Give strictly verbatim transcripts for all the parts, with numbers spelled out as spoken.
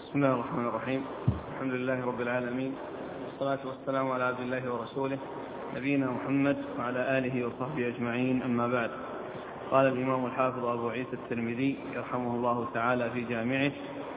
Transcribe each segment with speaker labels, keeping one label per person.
Speaker 1: بسم الله الرحمن الرحيم. الحمد لله رب العالمين، والصلاة والسلام على عبد الله ورسوله نبينا محمد وعلى آله وصحبه أجمعين، أما بعد. قال الإمام الحافظ أبو عيسى الترمذي رحمه الله تعالى في جامعه: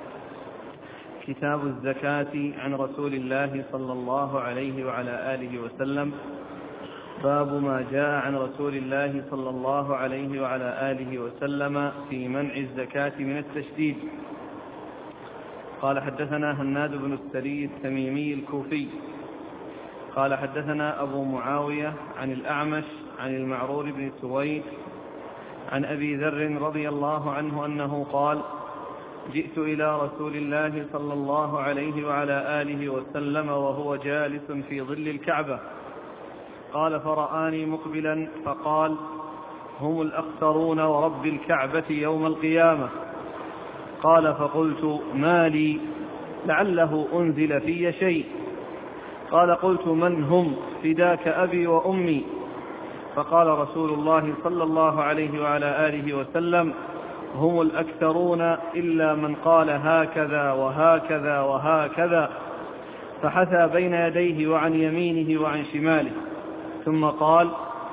Speaker 1: كتاب الزكاة عن رسول الله صلى الله عليه وعلى آله وسلم. باب ما جاء عن رسول الله صلى الله عليه وعلى آله وسلم في منع الزكاة من التشديد. قال حدثنا هناد بن السري التميمي الكوفي قال حدثنا أبو معاوية عن الأعمش عن المعرور بن سويد عن أبي ذر رضي الله عنه أنه قال: جئت إلى رسول الله صلى الله عليه وعلى آله وسلم وهو جالس في ظل الكعبة، قال فرآني مقبلا فقال: هم الأخسرون ورب الكعبة يوم القيامة. قال: فقلت: ما لي؟ لعله أنزل في شيء. قال: قلت: من هم؟ فداك أبي وأمي. فقال رسول الله صلى الله عليه وعلى آله وسلم: هم الأكثرون إلا من قال هكذا وهكذا وهكذا، فحثى بين يديه وعن يمينه وعن شماله، ثم قال: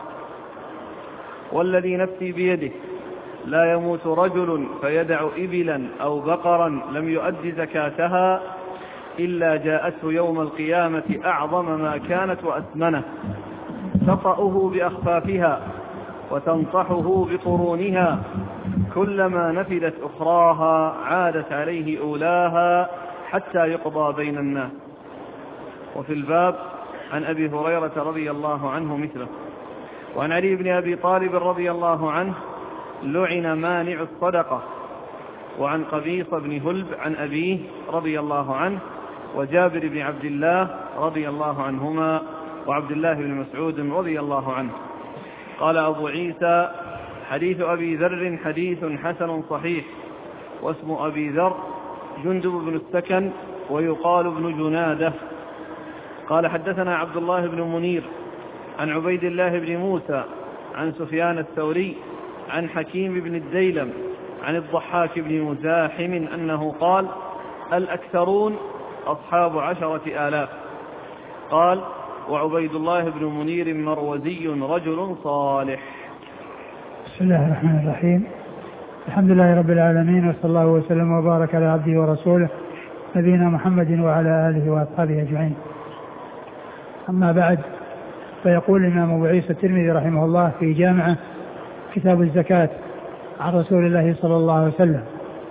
Speaker 1: والذي نفسي بيده لا يموت رجل فيدع إبلا أو بقرا لم يؤد زكاتها إلا جاءته يوم القيامة أعظم ما كانت وأثمنه، تطأه بأخفافها وتنطحه بقرونها، كلما نفدت أخراها عادت عليه أولاها حتى يقضى بين الناس. وفي الباب عن أبي هريرة رضي الله عنه مثله. وعن علي بن أبي طالب رضي الله عنه: لعن مانع الصدقة. وعن قبيصة بن هلب عن أبيه رضي الله عنه، وجابر بن عبد الله رضي الله عنهما، وعبد الله بن مسعود رضي الله عنه. قال أبو عيسى: حديث أبي ذر حديث حسن صحيح، واسم أبي ذر جندب بن السكن ويقال ابن جنادة. قال حدثنا عبد الله بن منير عن عبيد الله بن موسى عن سفيان الثوري عن حكيم بن الديلم عن الضحاك بن مزاحم أنه قال: الأكثرون أصحاب عشرة آلاف. قال: وعبيد الله بن منير مروزي رجل صالح.
Speaker 2: بسم الله الرحمن الرحيم. الحمد لله رب العالمين، وصلى الله وسلم وبارك على عبده ورسوله نبينا محمد وعلى آله وأصحابه أجمعين. أما بعد، فيقول الإمام أبو عيسى الترمذي رحمه الله في جامعه: كتاب الزكاة عن رسول الله صلى الله عليه وسلم،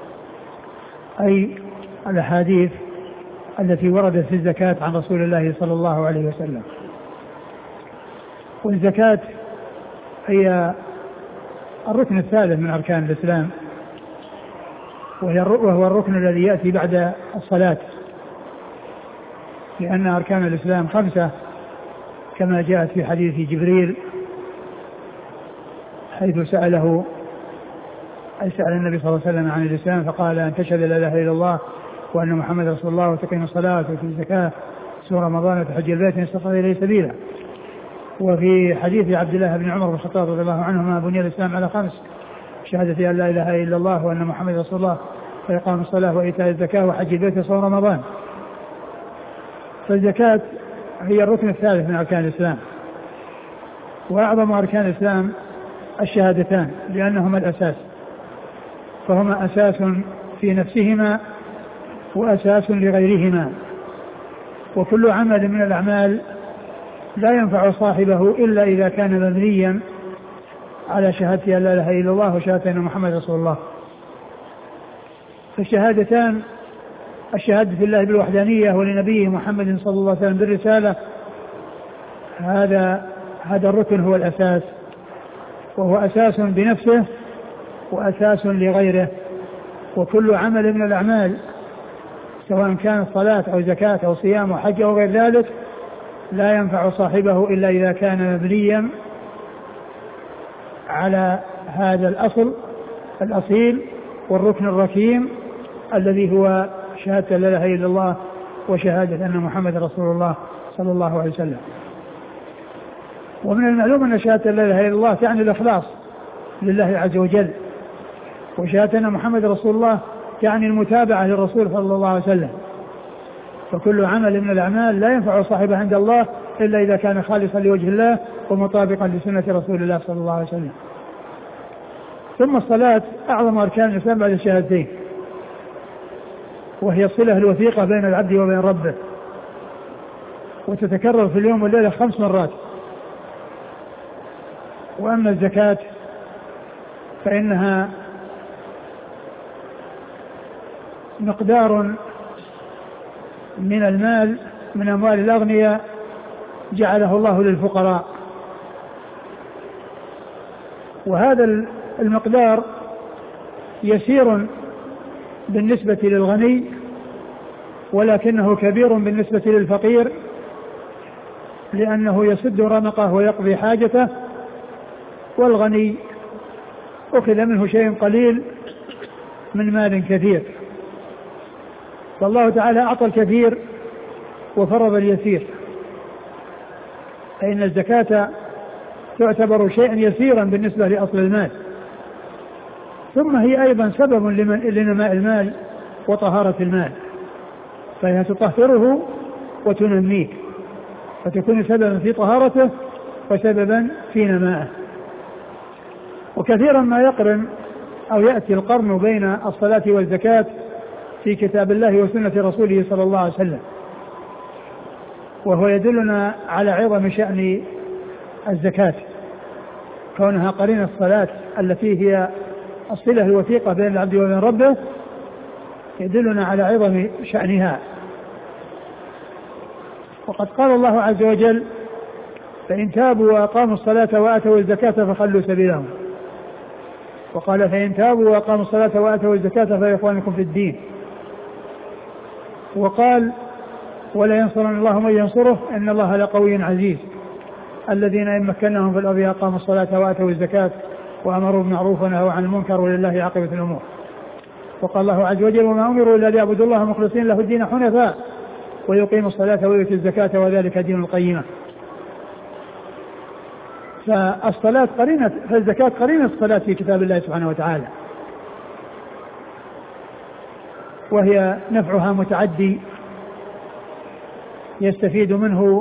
Speaker 2: أي الأحاديث التي وردت في الزكاة عن رسول الله صلى الله عليه وسلم. والزكاة هي الركن الثالث من أركان الإسلام، وهو الركن الذي يأتي بعد الصلاة، لأن أركان الإسلام خمسة كما جاءت في حديث جبريل حيث سأله أي سأل النبي صلى الله عليه وسلم عن الإسلام فقال: أن تشهد لا إله إلا الله وأن محمد رسول الله وتقيم الصلاة وتؤتي الزكاة تصوم رمضان وتحج البيت إن استطعت إليه سبيلا. وفي حديث عبد الله بن عمر بن الخطاب رضي الله عنهما: بني الإسلام على خمس: شهادة أن لا إله إلا الله وأن محمد رسول الله وإقام الصلاة وإيتاء الزكاة وحج البيت وصوم رمضان. فالزكاة هي الركن الثالث من أركان الإسلام، وأعظم أركان الإسلام الشهادتان لأنهما الأساس، فهما أساس في نفسهما وأساس لغيرهما. وكل عمل من الأعمال لا ينفع صاحبه إلا إذا كان مبنيا على شهادة أن لا إله إلا الله وشهادة أن محمد رسول الله. فالشهادتان: الشهادة في الله بالوحدانية ولنبيه محمد صلى الله عليه وسلم بالرسالة، هذا هذا الركن هو الأساس، وهو أساس بنفسه وأساس لغيره. وكل عمل من الأعمال سواء كانت صلاة أو زكاة أو صيام أو حج أو غير ذلك لا ينفع صاحبه إلا إذا كان مبنيا على هذا الأصل الأصيل والركن الركيم الذي هو شهادة لا إله إلا الله وشهادة أن محمد رسول الله صلى الله عليه وسلم. ومن المعلوم أن شهادة لا إله إلا الله تعني الإخلاص لله عز وجل، وشهادة أن محمد رسول الله يعني المتابعة للرسول صلى الله عليه وسلم. فكل عمل من الأعمال لا ينفع صاحبه عند الله إلا إذا كان خالصا لوجه الله ومطابقا لسنة رسول الله صلى الله عليه وسلم. ثم الصلاة أعظم أركان الإسلام بعد الشهادتين، وهي الصلة الوثيقة بين العبد وبين ربه، وتتكرر في اليوم والليلة خمس مرات. وأما الزكاة فإنها مقدار من المال من أموال الأغنياء جعله الله للفقراء، وهذا المقدار يسير بالنسبة للغني ولكنه كبير بالنسبة للفقير، لأنه يسد رمقه ويقضي حاجته، والغني أخذ منه شيء قليل من مال كثير. فالله تعالى أعطى الكثير وفرض اليسير، فإن الزكاة تعتبر شيئا يسيرا بالنسبة لأصل المال، ثم هي أيضا سبب لنماء المال وطهارة المال، فهي تطهره وتنميه، فتكون سببا في طهارته وسببا في نمائه. وكثيرا ما يقرن أو يأتي القرن بين الصلاة والزكاة في كتاب الله وسنة رسوله صلى الله عليه وسلم، وهو يدلنا على عظم شأن الزكاة، كونها قرين الصلاة التي هي الصلة الوثيقة بين العبد وبين ربه، يدلنا على عظم شأنها. وقد قال الله عز وجل: فإن تابوا وأقاموا الصلاة وآتوا الزكاة فخلوا سبيلهم. وقال: فإن تابوا وأقاموا الصلاة وآتوا الزكاة فإخوانكم في الدين. وقال: ولا ينصرن الله من ينصره إن الله لقوي عزيز. الذين إن مكناهم في الأرض أقاموا الصلاة وآتوا الزكاة وأمروا بالمعروف ونهوا عن المنكر ولله عاقبة الأمور. وقال الله عز وجل: وما أمروا إلا ليعبدوا الله مخلصين له الدين حنفاء ويقيموا الصلاة ويؤتوا الزكاة وذلك دين القيمة. فالصلاة قرينة، فالزكاة قرينة الصلاة في كتاب الله سبحانه وتعالى، وهي نفعها متعدي، يستفيد منه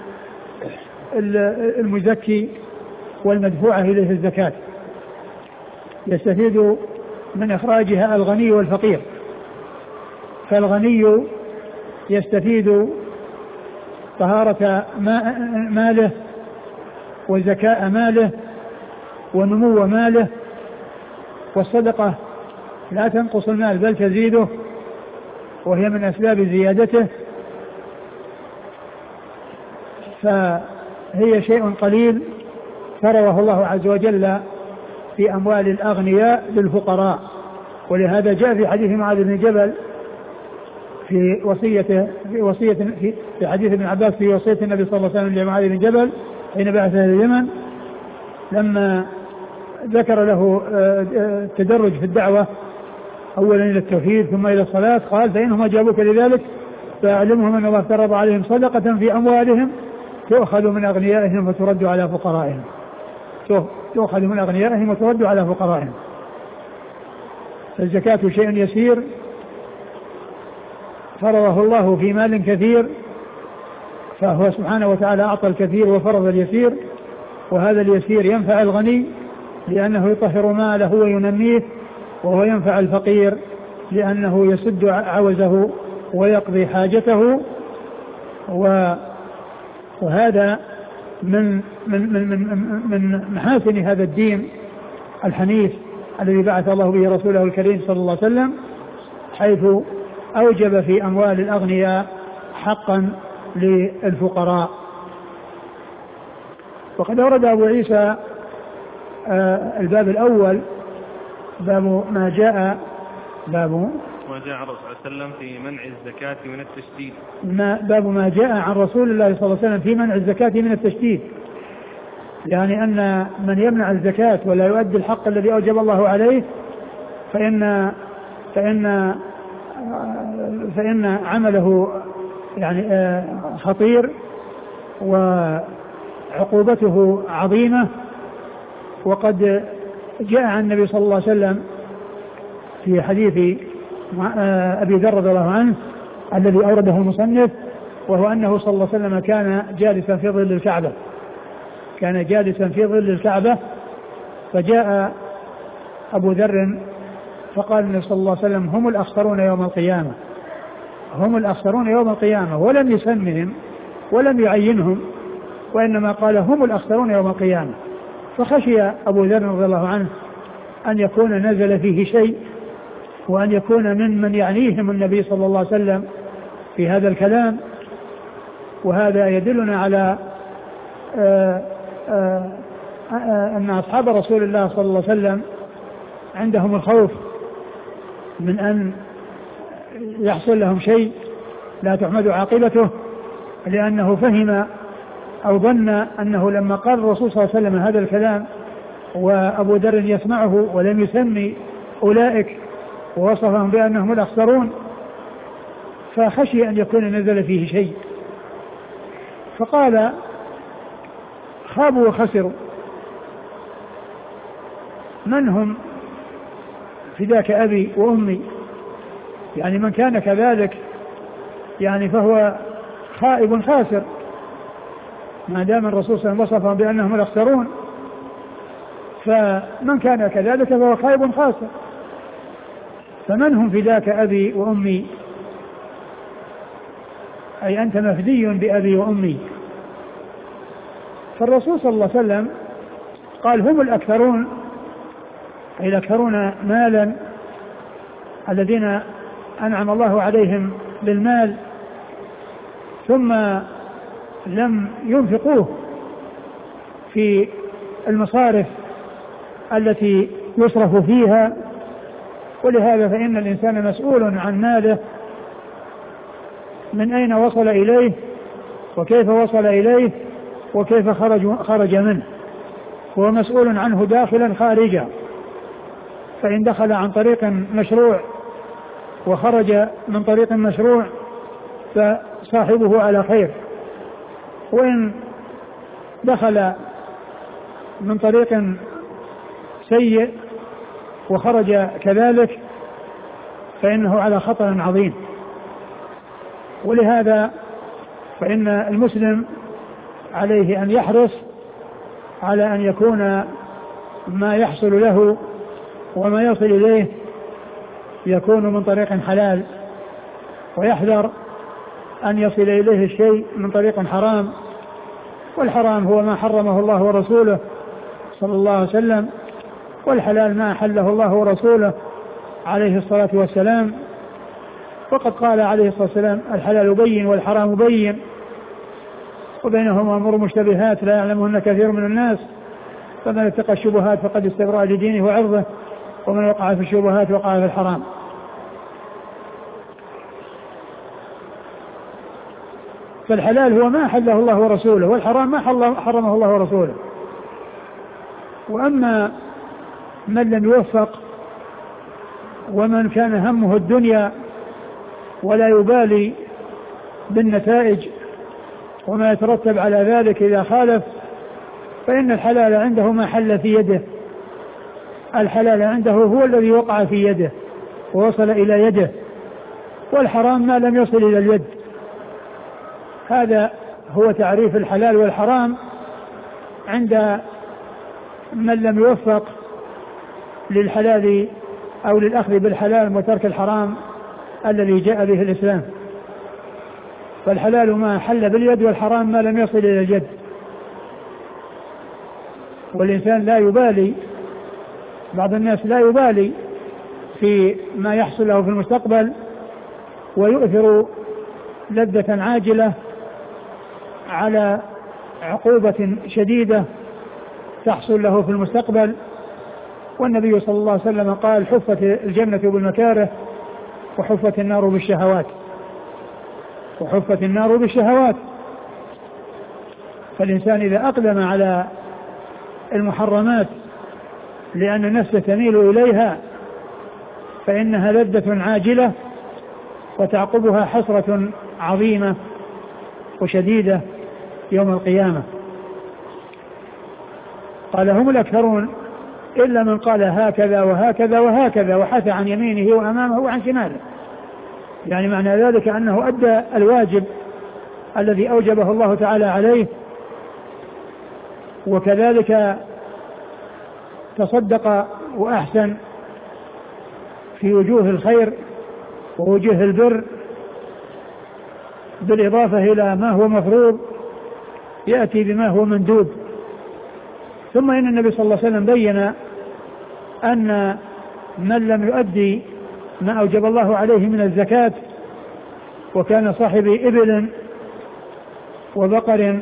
Speaker 2: المزكي والمدفوعة إليه الزكاة، يستفيد من إخراجها الغني والفقير. فالغني يستفيد طهارة ماله وزكاء ماله ونمو ماله، والصدقة لا تنقص المال بل تزيده، وهي من أسباب زيادته. فهي شيء قليل فرضه الله عز وجل في أموال الأغنياء للفقراء، ولهذا جاء في حديث معاذ بن جبل في وصيته في وصية في, في حديث ابن عباس في وصية النبي صلى الله عليه وسلم لمعاذ بن جبل حين بعثه إلى اليمن، لما ذكر له التدرج في الدعوة أولا إلى التوحيد ثم إلى الصلاة، قال: فإنهم أجابوك لذلك فأعلمهم أن الله افترض عليهم صدقة في أموالهم تؤخذ من أغنيائهم وترد على فقرائهم تؤخذ من أغنيائهم وترد على فقرائهم. فالزكاة شيء يسير فرضه الله في مال كثير، فهو سبحانه وتعالى أعطى الكثير وفرض اليسير، وهذا اليسير ينفع الغني لأنه يطهر ماله وينميه، وهو ينفع الفقير لأنه يسد عوزه ويقضي حاجته. وهذا من من من من, من محاسن هذا الدين الحنيف الذي بعث الله به رسوله الكريم صلى الله عليه وسلم، حيث أوجب في أموال الأغنياء حقا للفقراء. وقد أورد أبو عيسى آه الباب الأول باب ما جاء باب
Speaker 1: ما جاء عن الرسول صلى الله عليه وسلم في منع الزكاة من التشديد.
Speaker 2: ما باب ما جاء عن رسول الله صلى الله عليه وسلم في منع الزكاة من التشديد، يعني أن من يمنع الزكاة ولا يؤدي الحق الذي أوجب الله عليه فإن فإن فإن عمله يعني خطير وعقوبته عظيمة. وقد جاء عن النبي صلى الله عليه وسلم في حديث أبي ذر رضي الله عنه الذي أورده المصنف، وهو أنه صلى الله عليه وسلم كان جالسا في ظل الكعبة كان جالسا في ظل الكعبة فجاء أبو ذر فقال النبي صلى الله عليه وسلم هم الأخسرون يوم القيامة هم الأخسرون يوم القيامة ولم يسمهم ولم يعينهم، وإنما قال هم الأخسرون يوم القيامة. فخشي أبو ذر رضي الله عنه أن يكون نزل فيه شيء، وأن يكون من من يعنيهم النبي صلى الله عليه وسلم في هذا الكلام. وهذا يدلنا على آآ آآ آآ أن أصحاب رسول الله صلى الله عليه وسلم عندهم الخوف من أن يحصل لهم شيء لا تحمد عاقبته، لأنه فهم أو ظن أنه لما قال الرسول صلى الله عليه وسلم هذا الكلام وأبو ذر يسمعه ولم يسمي أولئك ووصفهم بأنهم الأخسرون، فخشي أن يكون نزل فيه شيء، فقال خابوا وخسروا. من هم؟ فداك أبي وأمي، يعني من كان كذلك يعني فهو خائب خاسر، ما دام الرسول صلى الله عليه وسلم وصفهم بأنهم الأخسرون، فمن كان كذلك فهو خائب خاسر. فمن هم فداك أبي وأمي؟ أي أنت مفدي بأبي وأمي. فالرسول صلى الله عليه وسلم قال هم الأكثرون، أي الأكثرون مالا، الذين أنعم الله عليهم بالمال ثم لم ينفقوه في المصارف التي يصرف فيها. ولهذا فإن الإنسان مسؤول عن ماله، من أين وصل إليه وكيف وصل إليه وكيف خرج, خرج منه، هو مسؤول عنه داخلا خارجا. فإن دخل عن طريق مشروع وخرج من طريق مشروع فصاحبه على خير، وإن دخل من طريق سيء وخرج كذلك فإنه على خطر عظيم. ولهذا فإن المسلم عليه أن يحرص على أن يكون ما يحصل له وما يصل إليه يكون من طريق حلال، ويحذر أن يصل إليه الشيء من طريق حرام. والحرام هو ما حرمه الله ورسوله صلى الله عليه وسلم، والحلال ما أحله الله ورسوله عليه الصلاة والسلام. وقد قال عليه الصلاة والسلام الحلال بين والحرام بين وبينهما أمور مشتبهات لا يعلمهن كثير من الناس، فمن اتقى الشبهات فقد استبرأ لدينه وعرضه، ومن وقع في الشبهات وقع في الحرام. فالحلال هو ما أحله الله ورسوله، والحرام ما حرمه الله ورسوله. وأما من لم يوفق ومن كان همه الدنيا ولا يبالي بالنتائج وما يترتب على ذلك إذا خالف، فإن الحلال عنده ما حل في يده، الحلال عنده هو الذي وقع في يده ووصل إلى يده، والحرام ما لم يصل إلى اليد. هذا هو تعريف الحلال والحرام عند من لم يوفق للحلال أو للأخذ بالحلال وترك الحرام الذي جاء به الإسلام. فالحلال ما حل باليد، والحرام ما لم يصل إلى اليد. والإنسان لا يبالي، بعض الناس لا يبالي في ما يحصل له في المستقبل، ويؤثر لذة عاجلة على عقوبة شديدة تحصل له في المستقبل. والنبي صلى الله عليه وسلم قال حفت الجنة بالمكاره وحفت النار بالشهوات وحفت النار بالشهوات. فالإنسان إذا أقدم على المحرمات لأن النفس تميل إليها فإنها لذة عاجلة وتعقبها حسرة عظيمة وشديدة يوم القيامة. قال هم الأكثرون إلا من قال هكذا وهكذا وهكذا وحث عن يمينه وأمامه وعن شماله. يعني معنى ذلك أنه أدى الواجب الذي أوجبه الله تعالى عليه، وكذلك تصدق وأحسن في وجوه الخير ووجوه البر، بالإضافة إلى ما هو مفروض يأتي بما هو مندوب. ثم إن النبي صلى الله عليه وسلم بين أن من لم يؤدي ما أوجب الله عليه من الزكاة وكان صاحب إبل وبقر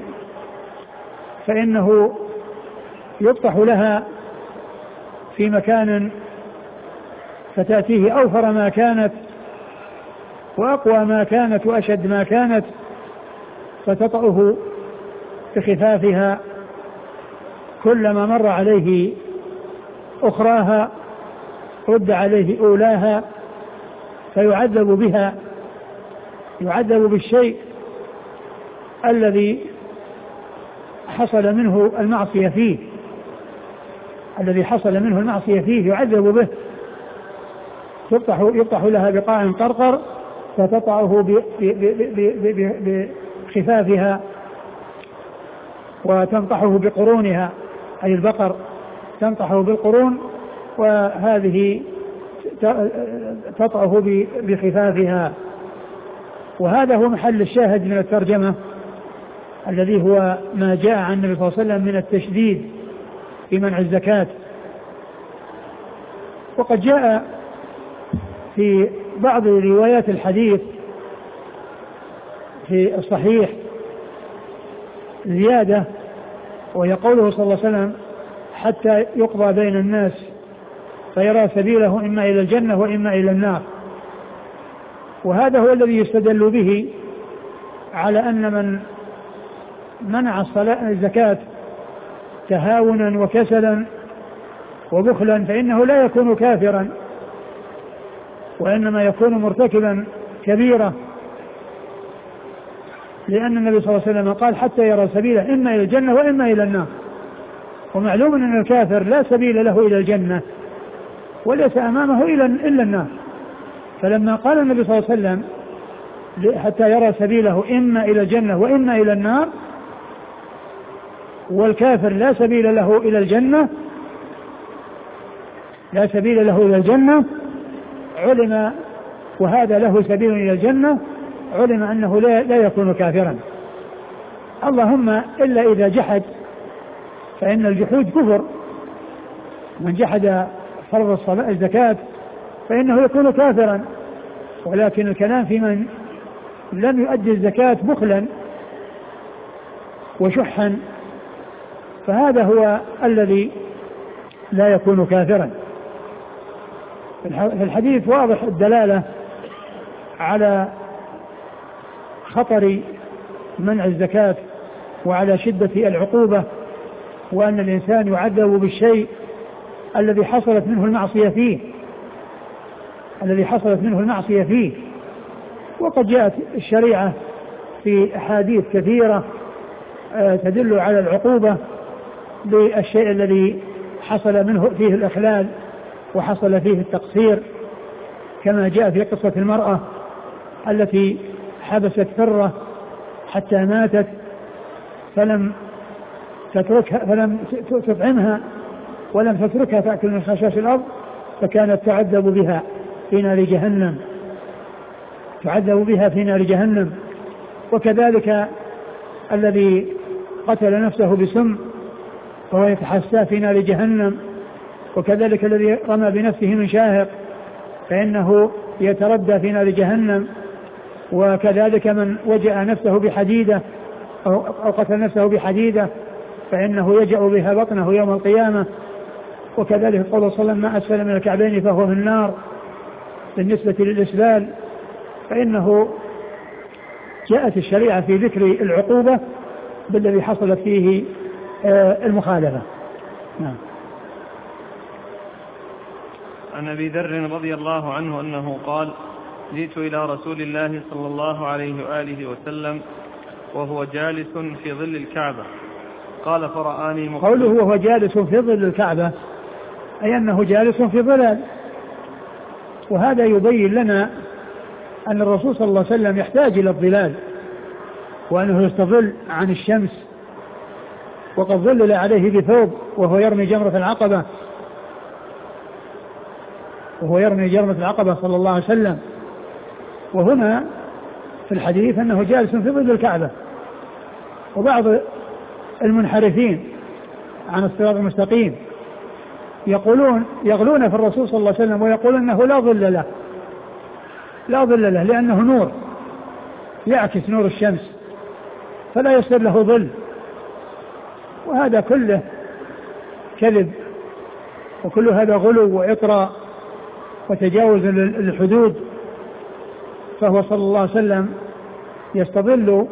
Speaker 2: فإنه يطرح لها في مكان فتأتيه أوفر ما كانت وأقوى ما كانت وأشد ما كانت، فتطأه بخفافها كلما مر عليه أخراها رد عليه أولاها، فيعذب بها، يعذب بالشيء الذي حصل منه المعصية فيه الذي حصل منه المعصية فيه يعذب به. يفتح, يفتح لها بقاع قرقر فتطعه بخفافها وتنطحه بقرونها، أي البقر تنطحه بالقرون وهذه تطعه بخفافها. وهذا هو محل الشاهد من الترجمة الذي هو ما جاء عن النبي صلى الله عليه وسلم من التشديد في منع الزكاة. وقد جاء في بعض روايات الحديث في الصحيح زيادة، وهي قوله صلى الله عليه وسلم حتى يقضى بين الناس فيرى سبيله إما إلى الجنة وإما إلى النار. وهذا هو الذي يستدل به على أن من منع الصلاة الزكاة تهاونا وكسلا وبخلا فإنه لا يكون كافرا، وإنما يكون مرتكبا كبيرة، لأن النبي صلى الله عليه وسلم قال حتى يرى سبيله إما إلى الجنة وإما إلى النار. ومعلوم أن الكافر لا سبيل له إلى الجنة وليس أمامه إلا النار. فلما قال النبي صلى الله عليه وسلم حتى يرى سبيله إما إلى الجنة وإما إلى النار، والكافر لا سبيل له إلى الجنة لا سبيل له إلى الجنة علم، وهذا له سبيل إلى الجنة، علم أنه لا, لا يكون كافرا. اللهم إلا إذا جحد، فإن الجحود كفر. من جحد فرض الصلاة الزكاة فإنه يكون كافرا. ولكن الكلام في من لم يؤدي الزكاة بخلا وشحا، فهذا هو الذي لا يكون كافرا. في الحديث واضح الدلالة على خطر منع الزكاة وعلى شدة العقوبة، وأن الإنسان يعذب بالشيء الذي حصلت منه المعصية فيه الذي حصلت منه المعصية فيه. وقد جاءت الشريعة في أحاديث كثيرة تدل على العقوبة بالشيء الذي حصل منه فيه الإخلال وحصل فيه التقصير، كما جاء في قصة المرأة التي حبست فرة حتى ماتت فلم تتركها فلم تطعمها ولم تتركها تأكل من خشاش الأرض، فكانت تعذب بها في نار جهنم تعذب بها في نار جهنم. وكذلك الذي قتل نفسه بسم فهو يتحسى في نار جهنم. وكذلك الذي رمى بنفسه من شاهق فإنه يتردى في نار جهنم. وكذلك من وجأ نفسه بحديدة أو قتل نفسه بحديدة فإنه يجأ بها بطنه يوم القيامة. وكذلك قول صلى الله عليه وسلم ما أسفل من الكعبين فهو في النار. بالنسبة للإسلال فإنه جاءت الشريعة في ذكر العقوبة بالذي حصلت فيه المخالفة. نعم.
Speaker 1: عن أبي ذر رضي الله عنه أنه قال جئت إلى رسول الله صلى الله عليه وآله وسلم وهو جالس في ظل الكعبة قال فرآني
Speaker 2: قوله وهو جالس في ظل الكعبة أي أنه جالس في ظلال. وهذا يبين لنا أن الرسول صلى الله عليه وسلم يحتاج إلى الظلال، وأنه يستظل عن الشمس، وقد ظلل عليه بثوب وهو يرمي جمرة العقبة وهو يرمي جمرة العقبة صلى الله عليه وسلم. وهنا في الحديث أنه جالس في ظل الكعبة. وبعض المنحرفين عن الصراط المستقيم يقولون يغلون في الرسول صلى الله عليه وسلم ويقولون أنه لا ظل له لا ظل له لأنه نور يعكس نور الشمس فلا يصير له ظل. وهذا كله كذب، وكل هذا غلو وإطراء وتجاوز الحدود. فهو صلى الله عليه وسلم يستظل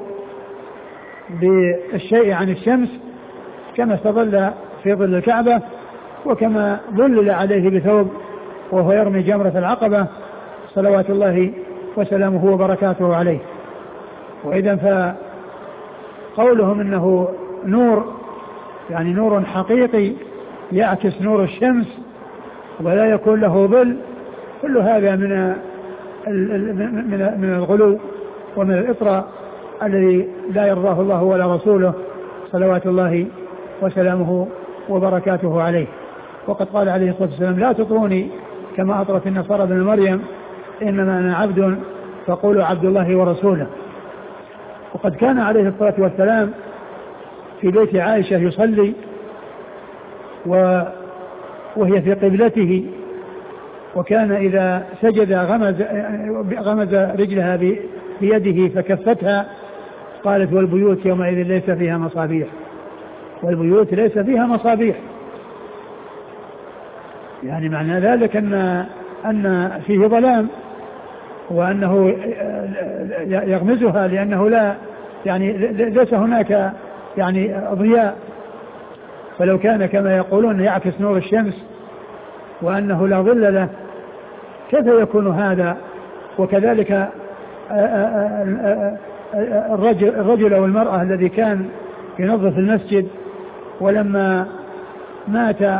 Speaker 2: بالشيء عن الشمس كما استظل في ظل الكعبة، وكما ظلل عليه بثوب وهو يرمي جمرة العقبة صلوات الله وسلامه وبركاته عليه. وإذا فقولهم إنه نور يعني نور حقيقي يعكس نور الشمس ولا يكون له ظل، كل هذا من من الغلو ومن الإطراء الذي لا يرضاه الله ولا رسوله صلوات الله وسلامه وبركاته عليه. وقد قال عليه الصلاة والسلام: لا تطروني كما أطرت النصارى ابن مريم، إنما أنا عبد فقولوا عبد الله ورسوله. وقد كان عليه الصلاة والسلام في بيت عائشة يصلي وهي في قبلته، وكان إذا سجد غمز, غمز رجلها بيده فكفتها. قالت: والبيوت يومئذ ليس فيها مصابيح والبيوت ليس فيها مصابيح يعني معنى ذلك أن, أن فيه ظلام، وأنه يغمزها لأنه لا يعني ليس هناك يعني ضياء. فلو كان كما يقولون يعكس نور الشمس وأنه لا ظل له كيف يكون هذا؟ وكذلك الرجل, الرجل أو المرأة الذي كان ينظف المسجد ولما مات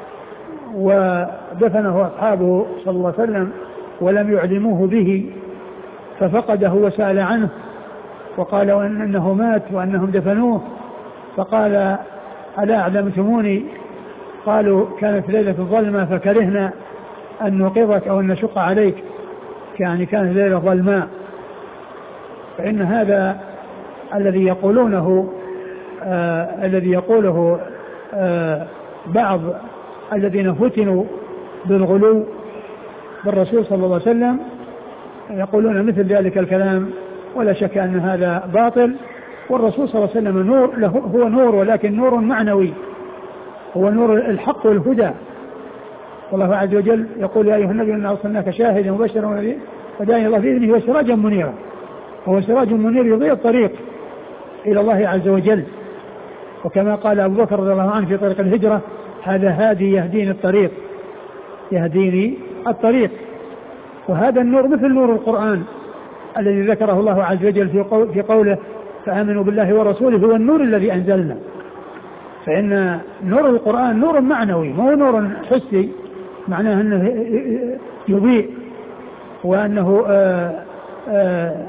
Speaker 2: ودفنه أصحابه صلى الله عليه وسلم ولم يعلموه به ففقده وسأل عنه وقالوا أنه مات وأنهم دفنوه، فقال: ألا أعلمتموني؟ قالوا: كانت ليلة الظلمة فكرهنا أن نوقظك أو أن نشق عليك، يعني كانت ليلة ظلماء. فإن هذا الذي يقولونه آه الذي يقوله آه بعض الذين فتنوا بالغلو بالرسول صلى الله عليه وسلم يقولون مثل ذلك الكلام، ولا شك أن هذا باطل. والرسول صلى الله عليه وسلم نور له هو نور، ولكن نور معنوي، هو نور الحق والهدى. والله عز وجل يقول: يا أيها النبي إنا أرسلناك شاهدا ومبشرا وداعيا الله بإذنه وسراجا منيرا. هو سراج منير يضيء الطريق إلى الله عز وجل. وكما قال أبو بكر رضي الله عنه في طريق الهجرة: هذا هادي يهديني الطريق يهديني الطريق. وهذا النور مثل نور القرآن الذي ذكره الله عز وجل في قوله: فآمنوا بالله ورسوله هو النور الذي أنزلنا. فإن نور القرآن نور معنوي مو نور حسي، معناه أنه يضيء وأنه آآ آآ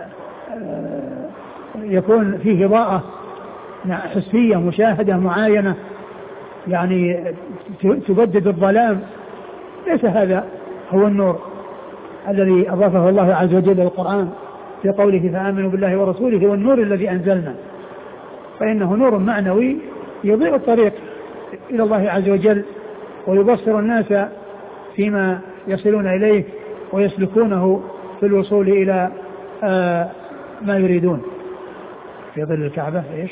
Speaker 2: يكون فيه إضاءة حسية مشاهدة معاينة يعني تبدد الظلام. ليس هذا هو النور الذي أضافه الله عز وجل للقرآن في قوله: فآمنوا بالله ورسوله هو النور الذي أنزلنا. فإنه نور معنوي يضيء الطريق إلى الله عز وجل ويبصر الناس فيما يصلون إليه ويسلكونه في الوصول إلى آه ما يريدون. في ظل الكعبة إيش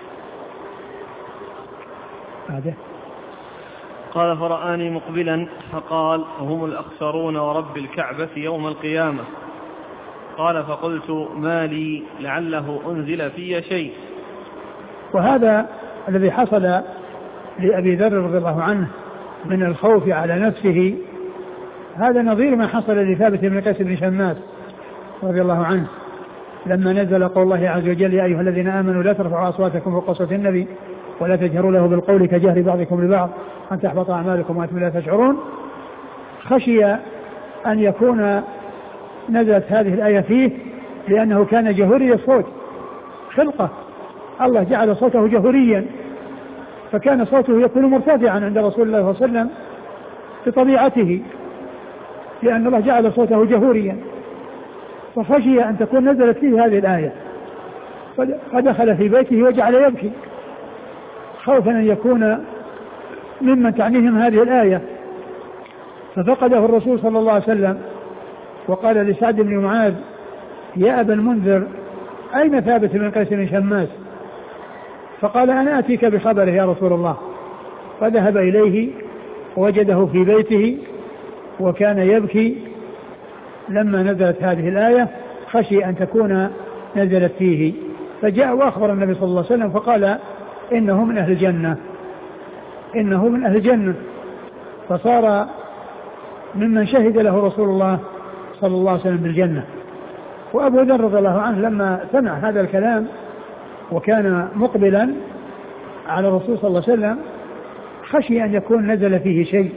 Speaker 2: هذا؟
Speaker 1: قال: فرآني مقبلا فقال: هم الأخسرون ورب الكعبة يوم القيامة. قال: فقلت: ما لي لعله أنزل في شيء.
Speaker 2: وهذا الذي حصل لأبي ذر رضي الله عنه من الخوف على نفسه هذا نظير ما حصل لثابت بن قيس بن شماس رضي الله عنه لما نزل قول الله عز وجل: يا أيها الذين آمنوا لا ترفعوا أصواتكم فوق صوت النبي ولا تجهروا له بالقول كجهر بعضكم لبعض أن تحبط أعمالكم وأنتم لا تشعرون. خشي أن يكون نزلت هذه الآية فيه لأنه كان جهوري الصوت خلقة، الله جعل صوته جهوريا، فكان صوته يكون مرتفعا عند رسول الله صلى الله عليه وسلم بطبيعته، لأن الله جعل صوته جهوريا، فخشي أن تكون نزلت فيه هذه الآية، فدخل في بيته وجعل يبكي خوفا أن يكون ممن تعنيهم هذه الآية، ففقده الرسول صلى الله عليه وسلم وقال لسعد بن معاذ: يا أبا المنذر، أين ثابت بن قيس بن شماس؟ فقال: أنا أتيك بخبره يا رسول الله. فذهب إليه ووجده في بيته وكان يبكي لما نزلت هذه الآية، خشي أن تكون نزلت فيه، فجاء وأخبر النبي صلى الله عليه وسلم فقال: إنه من أهل الجنة، إنه من أهل الجنة، فصار ممن شهد له رسول الله صلى الله عليه وسلم بالجنة. وأبو ذر رضي الله عنه لما سمع هذا الكلام وكان مقبلا على الرسول صلى الله عليه وسلم خشي أن يكون نزل فيه شيء،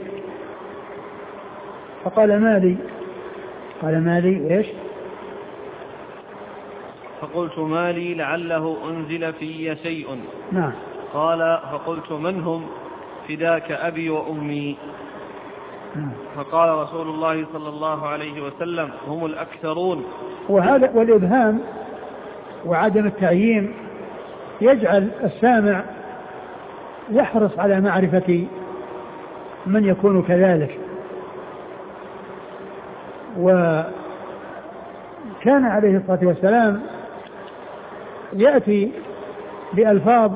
Speaker 2: فقال: ما لي؟ قال: ما لي إيش؟
Speaker 1: فقلت: ما لي لعله أنزل في شيء.
Speaker 2: نعم.
Speaker 1: قال: فقلت: من هم؟ فداك أبي وأمي. نعم. فقال رسول الله صلى الله عليه وسلم: هم الأكثرون.
Speaker 2: وهذا والإبهام وعدم التعيين يجعل السامع يحرص على معرفة من يكون كذلك. وكان عليه الصلاة والسلام يأتي بألفاظ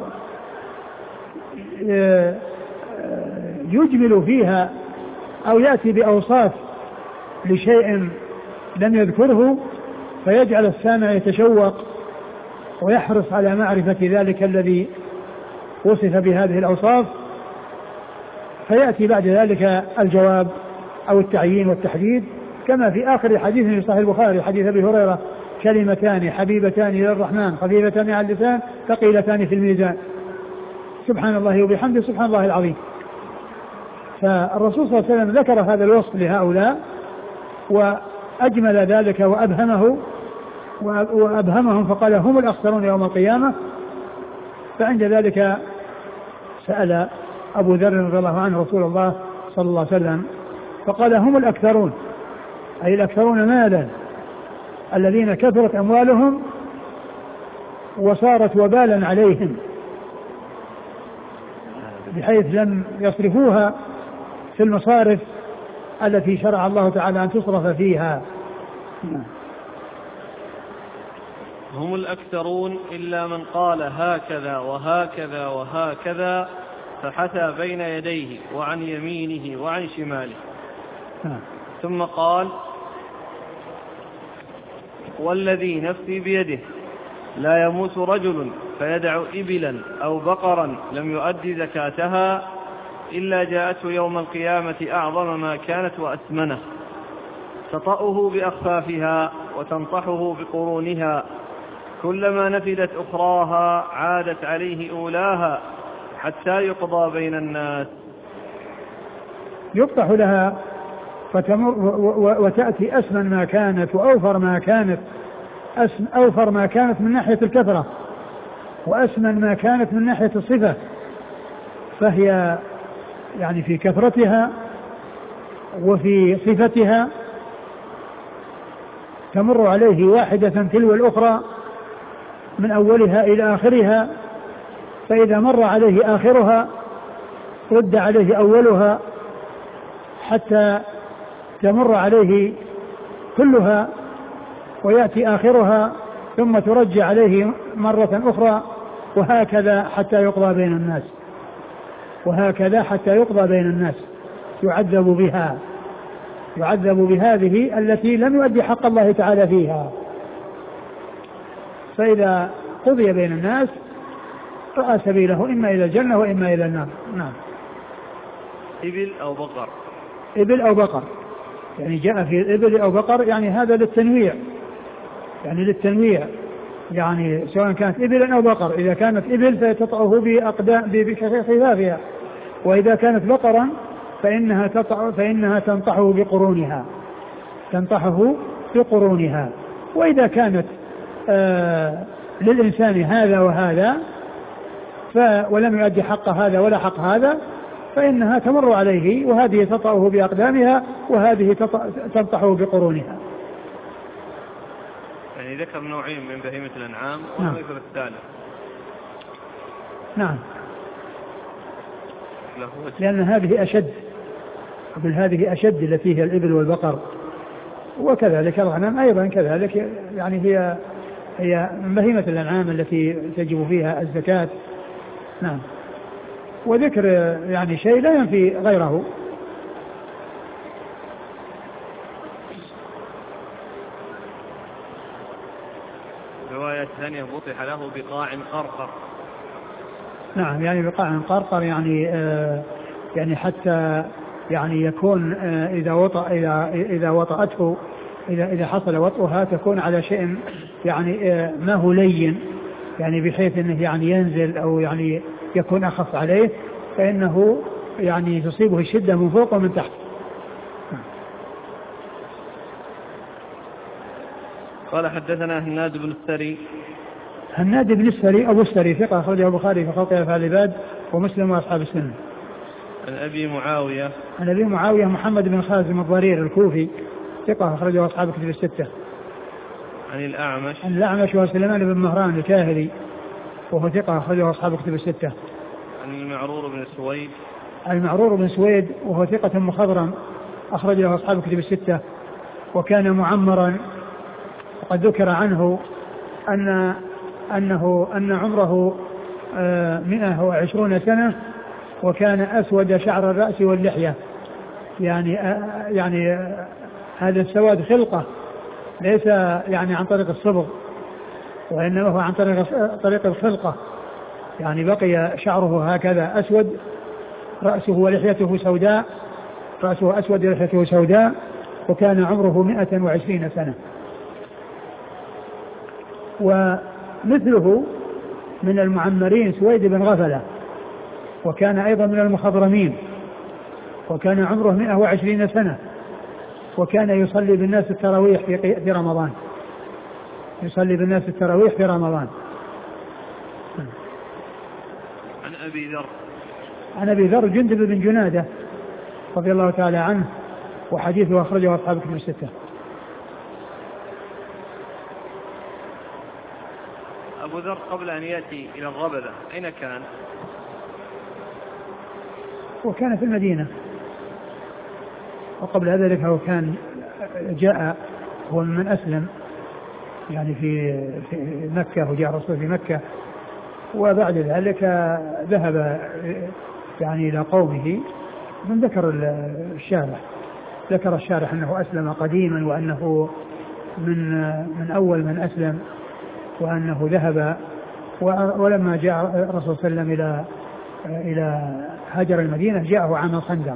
Speaker 2: يجمل فيها أو يأتي بأوصاف لشيء لم يذكره، فيجعل السامع يتشوق ويحرص على معرفة ذلك الذي وصف بهذه الأوصاف، فيأتي بعد ذلك الجواب أو التعيين والتحديد، كما في آخر حديث في صحيح البخاري حديث أبي هريرة: كلمتان حبيبتان إلى الرحمن خفيفتان على اللسان ثقيلتان في الميزان، سبحان الله وبحمده سبحان الله العظيم. فالرسول صلى الله عليه وسلم ذكر هذا الوصف لهؤلاء وأجمل ذلك وأبهمه وأبهمهم فقال: هم الأخسرون يوم القيامة. فعند ذلك سأل أبو ذر رضي الله عنه رسول الله صلى الله عليه وسلم فقال: هم الأكثرون، أي الأكثرون مالا، الذين كثرت أموالهم وصارت وبالا عليهم بحيث لم يصرفوها في المصارف التي شرع الله تعالى أن تصرف فيها.
Speaker 1: هم الأكثرون إلا من قال هكذا وهكذا وهكذا فحثى بين يديه وعن يمينه وعن شماله. ثم قال: والذي نفسي بيده لا يموت رجل فيدع إبلا أو بقرا لم يؤدي زكاتها إلا جاءته يوم القيامة أعظم ما كانت وأثمنه، تطأه بأخفافها وتنطحه بقرونها، كلما نفدت أخراها عادت عليه أولاها حتى يقضى بين الناس.
Speaker 2: يفتح لها فتمر وتأتي أسمن ما كانت وأوفر ما كانت، أوفر ما كانت من ناحية الكثرة وأسمن ما كانت من ناحية الصفة، فهي يعني في كثرتها وفي صفتها تمر عليه واحدة تلو الأخرى من أولها إلى آخرها، فإذا مر عليه آخرها رد عليه أولها حتى تمر عليه كلها ويأتي آخرها ثم ترجع عليه مرة أخرى، وهكذا حتى يقضى بين الناس، وهكذا حتى يقضى بين الناس، يعذب بها، يعذب بهذه التي لم يؤدي حق الله تعالى فيها. فإذا قضي بين الناس رأى سبيله إما إلى الجنة وإما إلى النار. نعم.
Speaker 1: إبل أو بقر،
Speaker 2: إبل أو بقر، يعني جاء في إبل أو بقر، يعني هذا للتنويع، يعني للتنويع يعني سواء كانت إبلا أو بقر. إذا كانت إبل فتطأه بأقدام بخفافها، وإذا كانت بقرا فإنها تطأ فإنها تنطحه بقرونها تنطحه بقرونها. وإذا كانت آه للإنسان هذا وهذا ف ولم يؤدي حق هذا ولا حق هذا فإنها تمر عليه، وهذه تطأه بأقدامها وهذه تنطحه بقرونها.
Speaker 1: يعني ذكر نوعين من بهيمة الأنعام ولم يذكر الثالث.
Speaker 2: نعم، لأن هذه أشد، هذه أشد التي هي الإبل والبقر، وكذلك الغنم أيضا كذلك، يعني هي هي من بهيمة الأنعام التي تجب فيها الزكاة. نعم، وذكر يعني شيء لا ينفي غيره.
Speaker 1: رواية ثانية بطح له بقاع قرقر.
Speaker 2: نعم، يعني بقاع قرقر يعني آه يعني حتى يعني يكون آه إذا وطأ إذا إذا وطأته إذا إذا حصل وطئها تكون على شيء يعني آه ما هو لين، يعني بحيث أنه يعني ينزل أو يعني يكون أخف عليه، فإنه يعني تصيبه الشدة من فوق ومن تحت.
Speaker 1: قال حدثنا هناد بن السري.
Speaker 2: هناد بن السري أبو السري ثقة أخرجه البخاري في خلق أفعال العباد ومسلم وأصحاب السنة.
Speaker 1: عن أبي معاوية.
Speaker 2: عن أبي معاوية محمد بن خازم الضرير الكوفي ثقة أخرجه أصحاب الكتب الستة.
Speaker 1: عن الأعمش.
Speaker 2: عن الأعمش وسليمان بن مهران الكاهلي وهو ثقة أخرجه أصحاب الكتب الستة.
Speaker 1: عن المعرور بن سويد.
Speaker 2: المعرور بن سويد وهو ثقة مخضرم أخرج له أصحاب الكتب الستة، وكان معمرا، وقد ذكر عنه أن أنه أن عمره مئة وعشرون سنة، وكان أسود شعر الرأس واللحية، يعني يعني هذا السواد خلقة ليس يعني عن طريق الصبغ، وإنما هو عن طريق طريق الخلقة، يعني بقي شعره هكذا أسود، رأسه ولحيته سوداء، رأسه أسود ولحيته سوداء، وكان عمره مئة وعشرين سنة. ومثله من المعمرين سويد بن غفلة، وكان أيضا من المخضرمين، وكان عمره مئة وعشرين سنة، وكان يصلي بالناس التراويح في رمضان يصلي بالناس التراويح في رمضان.
Speaker 1: عن أبي ذر.
Speaker 2: عن أبي ذر جندب بن جنادة رضي الله تعالى عنه، وحديثه أخرجه أصحاب الكتب الستة.
Speaker 1: أبو ذر قبل أن يأتي إلى الربذة أين كان؟
Speaker 2: وكان في المدينة، وقبل ذلك هو كان جاء هو من أسلم يعني في في مكة، وجاء الرسول في مكة، وبعد ذلك ذهب يعني إلى قومه. من ذكر الشارح ذكر الشارح أنه أسلم قديما، وأنه من من أول من أسلم، وأنه ذهب، ولما جاء الرسول صلى الله عليه وسلم إلى إلى هاجر المدينة جاءه عام الخندق.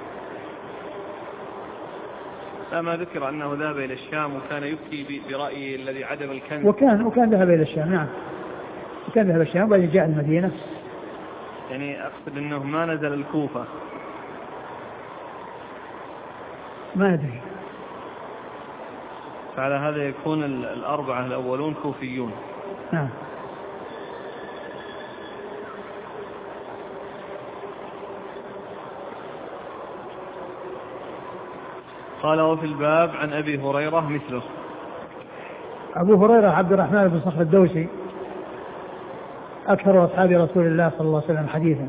Speaker 1: ما ذكر أنه ذهب إلى الشام وكان يفتي برأيه الذي عدم الكنز.
Speaker 2: وكان وكان ذهب إلى الشام. نعم، وكان ذهب الشام وبعدين جاء المدينة.
Speaker 1: يعني أقصد أنه ما نزل الكوفة.
Speaker 2: ما أدري.
Speaker 1: فعلى هذا يكون الأربعة الأولون كوفيون.
Speaker 2: نعم.
Speaker 1: قال وفي الباب عن أبي هريرة مثله.
Speaker 2: أبو هريرة عبد الرحمن بن صخر الدوسي أكثر أصحاب رسول الله صلى الله عليه وسلم حديثا.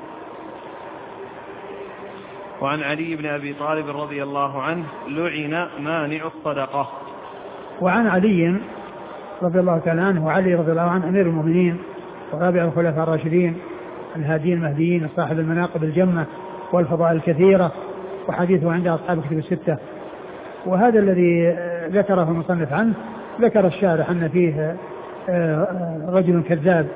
Speaker 1: وعن علي بن أبي طالب رضي الله عنه لعن مانع الصدقة.
Speaker 2: وعن علي رضي الله تعالى عنه، وعلي رضي الله عنه أمير المؤمنين ورابع الخلفاء الراشدين الهاديين المهديين صاحب المناقب الجمة والفضائل الكثيرة، وحديثه عند أصحاب الكتب الستة. وهذا الذي ذكره المصنف عنه ذكر الشارح أن فيه رجل كذاب.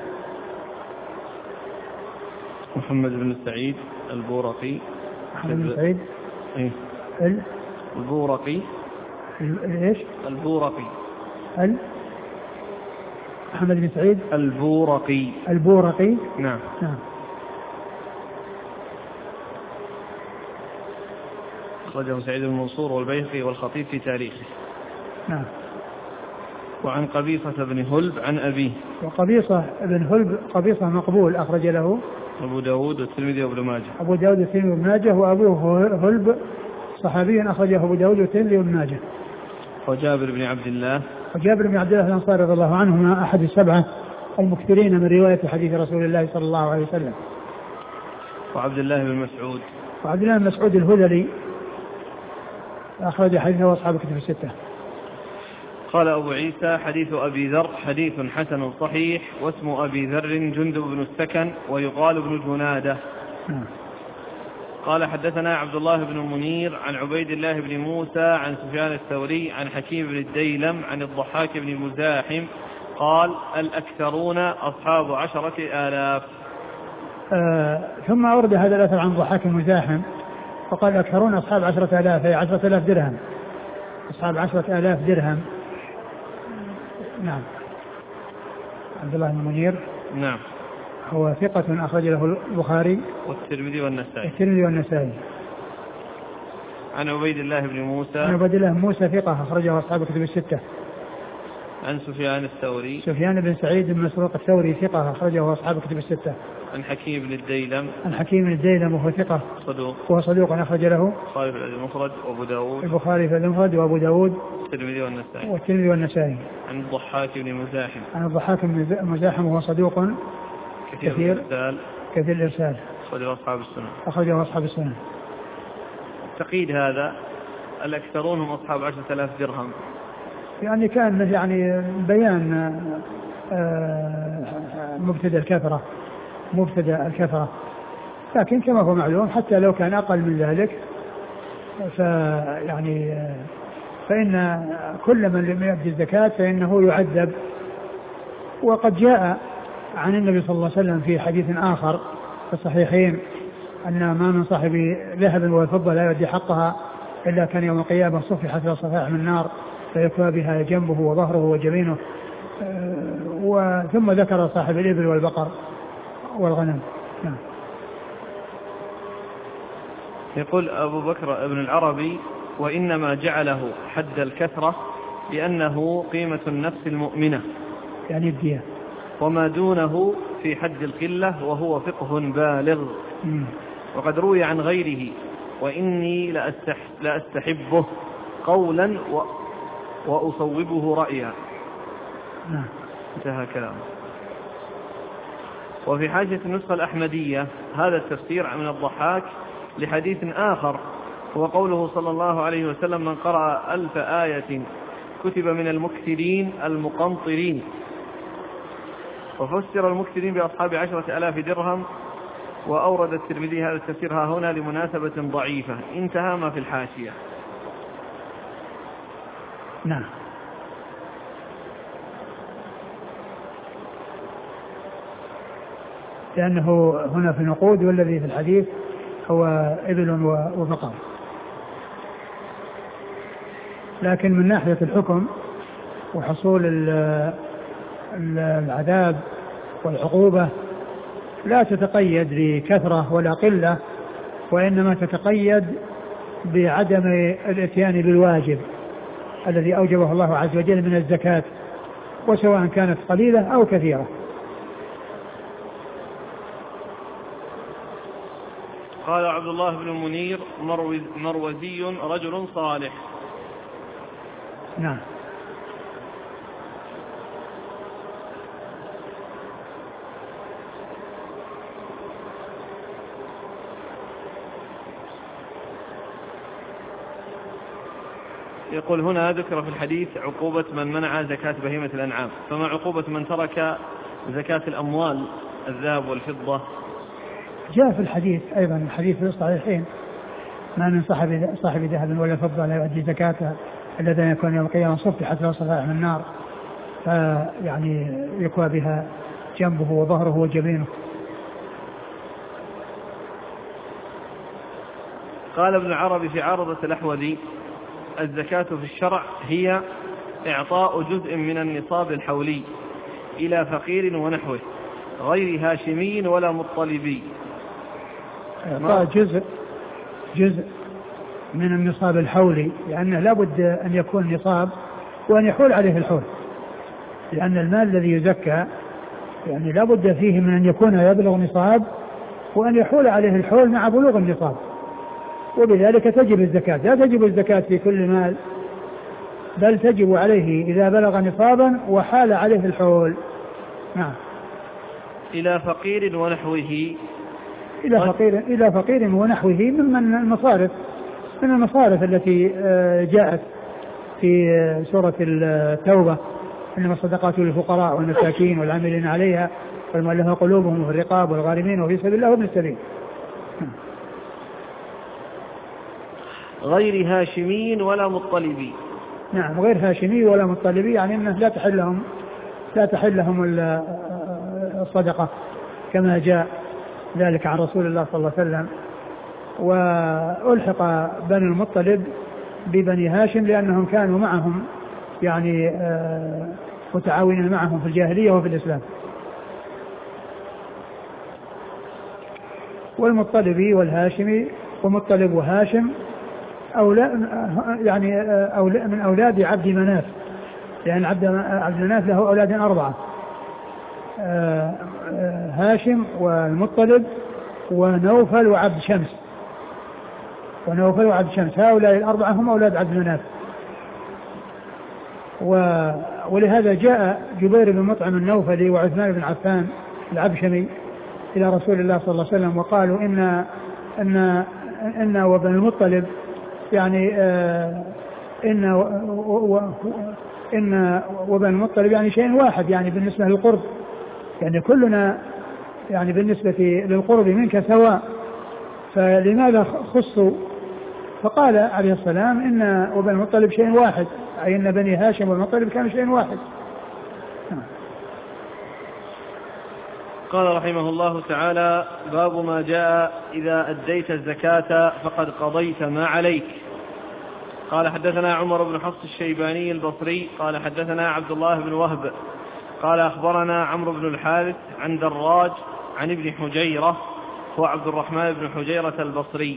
Speaker 1: محمد بن سعيد البورقي.
Speaker 2: محمد بن سعيد
Speaker 1: ايه
Speaker 2: ال...
Speaker 1: البورقي
Speaker 2: ال... ايش
Speaker 1: البورقي
Speaker 2: ال... محمد بن سعيد
Speaker 1: البورقي.
Speaker 2: البورقي.
Speaker 1: نعم.
Speaker 2: نعم.
Speaker 1: أخرجه سعيد بن منصور والبيهقي والخطيب في تاريخه.
Speaker 2: نعم.
Speaker 1: وعن قبيصة بن هلب عن أبيه.
Speaker 2: وقبيصة بن هلب قبيصة مقبول أخرج له
Speaker 1: أبو داود والترمذي وابن ماجه.
Speaker 2: أبو داود والترمذي وابن ماجه. وأبوه هلب صحابي أخرجه أبو داود والترمذي وابن ماجه.
Speaker 1: وجابر بن عبد الله.
Speaker 2: وجابر بن عبد الله الأنصاري رضي الله عنهما أحد السبعة المكثرين من رواية حديث رسول الله صلى الله عليه وسلم.
Speaker 1: وعبد الله بن مسعود.
Speaker 2: وعبد الله بن مسعود الهذلي أخرج حديثه أصحاب الكتب الستة.
Speaker 1: قال أبو عيسى حديث أبي ذر حديث حسن صحيح، واسم أبي ذر جندب بن السكن ويقال ابن جنادة.
Speaker 2: نعم.
Speaker 1: قال حدثنا عبد الله بن منير عن عبيد الله بن موسى عن سفيان الثوري عن حكيم بن الديلم عن الضحاك بن مزاحم قال الأكثرون أصحاب عشرة آلاف.
Speaker 2: آه ثم أورد هذا الأثر عن ضحاك مزاحم فقال أكثرون أصحاب عشرة آلاف أي عشرة آلاف درهم، أصحاب عشرة آلاف درهم. نعم. عبد الله بن منير.
Speaker 1: نعم.
Speaker 2: هو ثقة أخرج له البخاري
Speaker 1: والترمذي والنسائي.
Speaker 2: الترمذي والنسائي.
Speaker 1: عن عبيد الله بن موسى.
Speaker 2: عن عبيد الله بن موسى ثقة أخرجه أصحاب الكتب الستة.
Speaker 1: عن سفيان الثوري.
Speaker 2: سفيان بن سعيد بن مسروق الثوري ثقة أخرجه أصحاب الكتب الستة.
Speaker 1: عن حكيم بن الديلم.
Speaker 2: عن حكيم بن الديلم وهو ثقة
Speaker 1: صدوق.
Speaker 2: وهو صدوق أخرج له
Speaker 1: البخاري في المفرد وأبو داود.
Speaker 2: البخاري في المفرد وأبو داود
Speaker 1: والترمذي والنسائي.
Speaker 2: والترمذي والنسائي.
Speaker 1: عن الضحاك بن مزاحم.
Speaker 2: عن الضحاك بن مزاحم وهو صدوق
Speaker 1: كثير,
Speaker 2: كثير
Speaker 1: الإرسال.
Speaker 2: كثير الإرسال.
Speaker 1: أخرجه أصحاب السنة.
Speaker 2: أخرجه أصحاب السنة.
Speaker 1: تقييد هذا الأكثرون هم أصحاب عشرة آلاف درهم،
Speaker 2: يعني كان يعني بيان مبتدأ الكثرة مبتدأ الكثرة، لكن كما هو معلوم حتى لو كان أقل من ذلك فيعني فإن كل من لم يؤدي الزكاة فإنه يعذب. وقد جاء عن النبي صلى الله عليه وسلم في حديث آخر في الصحيحين أن ما من صاحب ذهب وفضة لا يؤدي حقها إلا كان يوم القيامة صفحت له صفائح من النار فيكوى بها جنبه وظهره وجبينه. وثم ذكر صاحب الإبل والبقر والغنم. نعم.
Speaker 1: يقول أبو بكر ابن العربي وإنما جعله حد الكثرة لأنه قيمة النفس المؤمنة
Speaker 2: يعني الدية،
Speaker 1: وما دونه في حد القلة وهو فقه بالغ.
Speaker 2: م.
Speaker 1: وقد روي عن غيره وإني لأستحبه قولا و... وأصوبه رأيا.
Speaker 2: نعم.
Speaker 1: انتهى كلامه. وفي حاشية النسخة الأحمدية هذا التفسير من الضحاك لحديث آخر هو قوله صلى الله عليه وسلم من قرأ ألف آية كتب من المكثرين المقنطرين، وفسر المكثرين بأصحاب عشرة آلاف درهم. وأورد الترمذي هذا التفسير ها هنا لمناسبة ضعيفة. انتهى ما في الحاشية.
Speaker 2: نعم. لأنه هنا في النقود والذي في الحديث هو إبل وبقر. لكن من ناحية الحكم وحصول العذاب والعقوبة لا تتقيد بكثرة ولا قلة، وإنما تتقيد بعدم الاتيان بالواجب الذي أوجبه الله عز وجل من الزكاة، وسواء كانت قليلة أو كثيرة.
Speaker 1: قال عبد الله بن منير مروز مروزي رجل صالح.
Speaker 2: نعم.
Speaker 1: يقول هنا ذكر في الحديث عقوبة من منع زكاة بهيمة الأنعام، فما عقوبة من ترك زكاة الأموال الذهب والفضة؟
Speaker 2: جاء في الحديث أيضا الحديث في الصحيحين ما من صاحب صاحب ذهب ولا فضة لا يؤدي زكاته الذين يكون يوم القيامة صفحت له صفائح من النار فيعني يكوى بها جنبه وظهره وجبينه.
Speaker 1: قال ابن عربي في عارضة الأحوذي الزكاة في الشرع هي إعطاء جزء من النصاب الحولي إلى فقير ونحوه غير هاشمي ولا مطلبي.
Speaker 2: إعطاء جزء جزء من النصاب الحولي، لأنه لا بد أن يكون نصاب وأن يحول عليه الحول، لأن المال الذي يزكى يعني لا بد فيه من أن يكون يبلغ نصاب وأن يحول عليه الحول مع بلوغ النصاب، وبذلك تجب الزكاة. لا تجب الزكاة في كل مال، بل تجب عليه إذا بلغ نصابا وحال عليه الحول. نعم.
Speaker 1: إلى فقير ونحوه
Speaker 2: إلى فقير إلى فقير ونحوه ممن المصارف من المصارف التي جاءت في سورة التوبة: إنما الصدقات للفقراء والمساكين والعاملين عليها والمؤلفة قلوبهم وفي الرقاب والغارمين وفي سبيل الله وابن السبيل.
Speaker 1: غير هاشمي ولا مطلبي.
Speaker 2: نعم، غير هاشمي ولا مطلبي، يعني أنه لا تحل لهم لا تحل لهم الصدقة كما جاء ذلك عن رسول الله صلى الله عليه وسلم. وألحق بني المطلب ببني هاشم لأنهم كانوا معهم يعني متعاونين معهم في الجاهلية وفي الإسلام. والمطلبي والهاشمي، ومطلب وهاشم أولاد يعني أولاد من أولاد عبد مناف، لأن عبد عبد مناف له أولاد أربعة: هاشم والمطلب ونوفل وعبد شمس. ونوفل وعبد شمس هؤلاء الأربعة هم أولاد عبد مناف. ولهذا جاء جبير بن مطعم النوفلي وعثمان بن عفان العبشمي إلى رسول الله صلى الله عليه وسلم وقالوا إن إن إن وبن المطلب يعني آه إن و إن وبن المطلب يعني شيء واحد، يعني بالنسبة للقرب، يعني كلنا يعني بالنسبة للقرب منك سواء، فلماذا خصوا؟ فقال عليه السلام إن وبن المطلب شيء واحد، أي أن بني هاشم والمطلب كانوا شيء واحد.
Speaker 1: قال رحمه الله تعالى: باب ما جاء إذا أديت الزكاة فقد قضيت ما عليك. قال حدثنا عمر بن حفص الشيباني البصري قال حدثنا عبد الله بن وهب قال أخبرنا عمرو بن الحارث عن دراج عن ابن حجيرة هو عبد الرحمن بن حجيرة البصري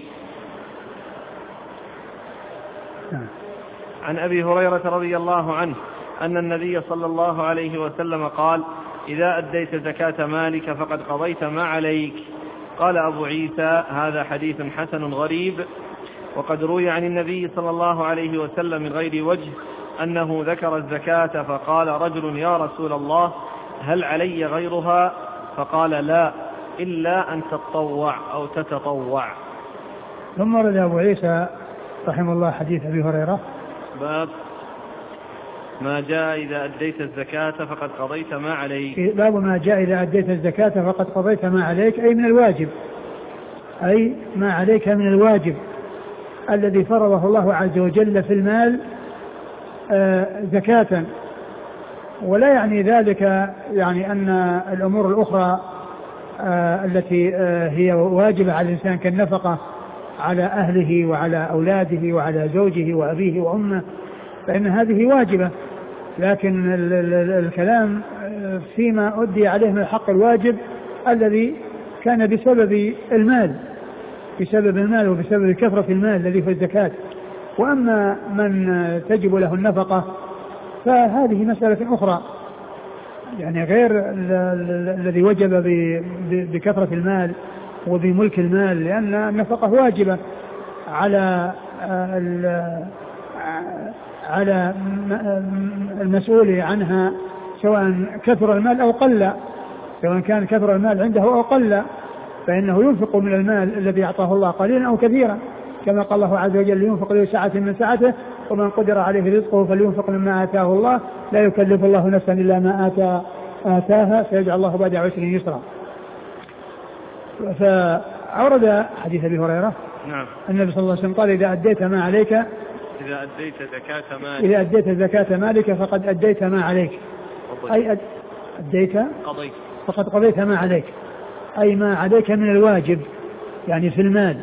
Speaker 1: عن أبي هريرة رضي الله عنه أن النبي صلى الله عليه وسلم قال: إذا أديت زكاة مالك فقد قضيت ما عليك. قال أبو عيسى: هذا حديث حسن غريب، وقد روي عن النبي صلى الله عليه وسلم من غير وجه أنه ذكر الزكاة فقال رجل: يا رسول الله هل علي غيرها؟ فقال: لا، إلا أن تتطوع أو تتطوع.
Speaker 2: ثم رد أبو عيسى رحمه الله حديث أبي هريرة:
Speaker 1: باب ما جاء إذا أديت الزكاة فقد قضيت ما عليك.
Speaker 2: باب ما جاء إذا أديت الزكاة فقد قضيت ما عليك، أي من الواجب، أي ما عليك من الواجب الذي فرضه الله عز وجل في المال آه زكاة. ولا يعني ذلك يعني أن الأمور الأخرى آه التي آه هي واجبة على الإنسان كالنفقة على أهله وعلى أولاده وعلى زوجه وأبيه وأمه، فإن هذه واجبة، لكن ال ال الكلام فيما أدي عليه من الحق الواجب الذي كان بسبب المال بسبب المال وبسبب كثرة المال الذي في الزكاة. وأما من تجب له النفقة فهذه مسألة أخرى، يعني غير الذي وجب بكثرة المال وبملك المال، لأن النفقة واجبة على على المسؤول عنها سواء كثر المال أو قل، سواء كان كثر المال عنده أو قل، فإنه ينفق من المال الذي أعطاه الله قليلا أو كثيرا، كما قال الله عز وجل: ينفق له سعة من سعته ومن قدر عليه رزقه فلينفق مما آتاه الله لا يكلف الله نفسا إلا ما آتا آتاها سيجعل الله بعد عسر يسرا. فأورد حديث أبي هريرة:
Speaker 1: نعم،
Speaker 2: النبي صلى الله عليه وسلم قال: إذا أديت ما عليك
Speaker 1: إذا أديت زكاة مالك
Speaker 2: إذا أديت زكاة مالك فقد أديت ما عليك، أي أديت
Speaker 1: قضيت
Speaker 2: فقد قضيت ما عليك، أي ما عليك من الواجب، يعني في المال،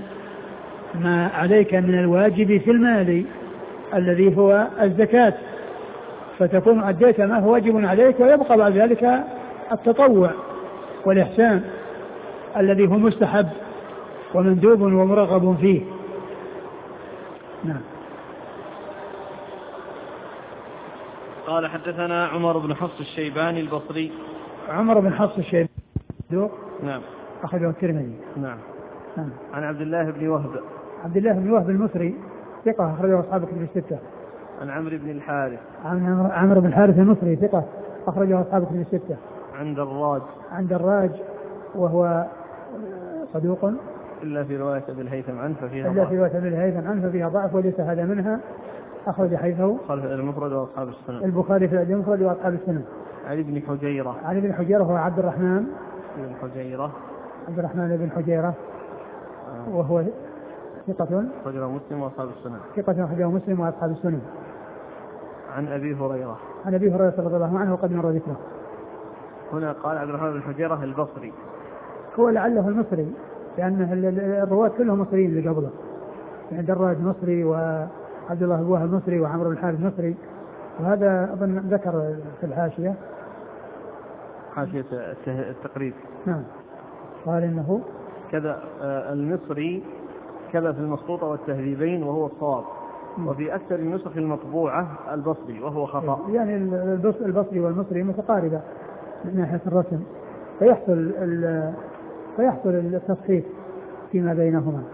Speaker 2: ما عليك من الواجب في المال الذي هو الزكاة. فتكون أديت ما هو واجب عليك، ويبقى بعد ذلك التطوع والإحسان الذي هو مستحب ومندوب ومرغب فيه. نعم.
Speaker 1: قال حدثنا عمر بن حفص الشيباني البصري.
Speaker 2: عمر بن حفص الشيباني
Speaker 1: نعم
Speaker 2: أخرجه الترمذي.
Speaker 1: نعم.
Speaker 2: نعم.
Speaker 1: عن عبد الله بن وهب.
Speaker 2: عبد الله بن وهب المصري ثقة أخرجه أصحاب الكتب الستة.
Speaker 1: عن عمرو بن الحارث.
Speaker 2: عن عمرو بن الحارث المصري ثقة أخرجه أصحاب الكتب الستة.
Speaker 1: عن دراج.
Speaker 2: عن دراج وهو صدوق
Speaker 1: إلا في رواية أبي الهيثم عنه ففيها
Speaker 2: إلا في رواية أبي الهيثم عنه ففيها ضعف، وليس هذا منها. أخرج حيثه
Speaker 1: خلف المفرد وأصحاب السنن.
Speaker 2: البخاري في المفرد وأصحاب السنن.
Speaker 1: عن ابن حجيرة.
Speaker 2: عن ابن حجيرة هو عبد الرحمن
Speaker 1: بن حجيرة.
Speaker 2: عبد الرحمن بن حجيرة وهو ثقة
Speaker 1: أخرجه مسلم وأصحاب السنن.
Speaker 2: ثقة أخرجه مسلم وأصحاب السنن.
Speaker 1: عن أبي هريرة.
Speaker 2: عن أبي هريرة رضي الله عنه وقد مر ذكره.
Speaker 1: هنا قال عبد الرحمن بن حجيرة البصري.
Speaker 2: هو لعله المصري لأن الرواة كلهم مصريين اللي قبله، يعني دراج مصري وعبد الله بن وهب مصري وعمرو بن الحارث مصري، وهذا أظن ذكر في الحاشية
Speaker 1: حاشية التقريب.
Speaker 2: نعم. قال إنه
Speaker 1: كذا المصري كذا في المخطوطة والتهذيبين وهو الصواب، وفي أكثر النسخ المطبوعة البصري وهو خطأ.
Speaker 2: يعني البصري والمصري متقاربة من ناحية الرسم، فيحصل فيحصل التصحيح فيما بينهما.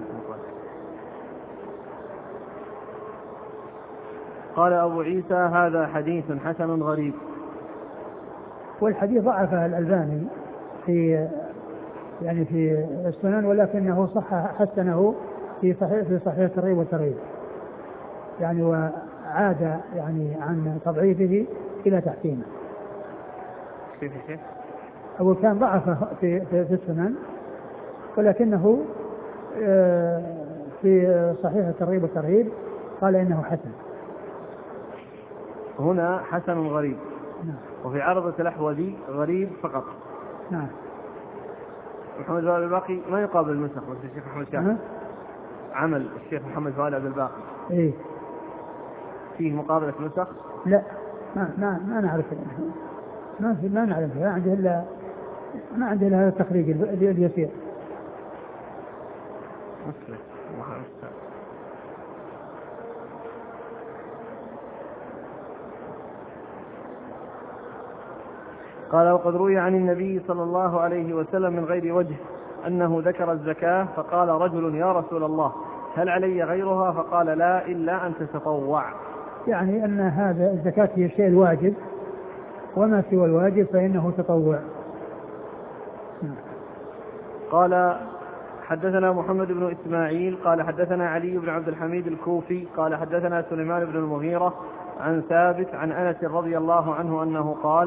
Speaker 1: قال أبو عيسى هذا حديث حسن غريب.
Speaker 2: والحديث ضعفه الألباني في يعني في السنن، ولكنه صح حسنه في صحيح في صحيح الترغيب والترهيب، يعني وعاد يعني عن تضعيفه إلى تحسينه.
Speaker 1: كيف كيف؟
Speaker 2: أو كان ضعفه في في, في السنن، ولكنه في صحيح الترغيب والترهيب قال إنه حسن.
Speaker 1: هنا حسن غريب.
Speaker 2: نعم.
Speaker 1: وفي عرضة الأحوذي غريب فقط.
Speaker 2: نعم.
Speaker 1: محمد فؤاد الباقي ما يقابل النسخ، بس الشيخ محمد شاكر
Speaker 2: نعم.
Speaker 1: عمل الشيخ محمد فؤاد عبد الباقي.
Speaker 2: إيه؟
Speaker 1: فيه مقابلة نسخ؟
Speaker 2: لا ما ما ما نعرف، ما في ما نعرف، ما عنده إلا ما عنده إلا هذا التخريج اليسير.
Speaker 1: مسلم. قال وقد روي عن النبي صلى الله عليه وسلم من غير وجه أنه ذكر الزكاة فقال رجل يا رسول الله هل علي غيرها؟ فقال لا إلا أن تتطوع.
Speaker 2: يعني أن هذا الزكاة هي الشيء الواجب، وما سوى الواجب فإنه تطوع.
Speaker 1: قال حدثنا محمد بن إسماعيل قال حدثنا علي بن عبد الحميد الكوفي قال حدثنا سليمان بن المغيرة عن ثابت عن أنس رضي الله عنه أنه قال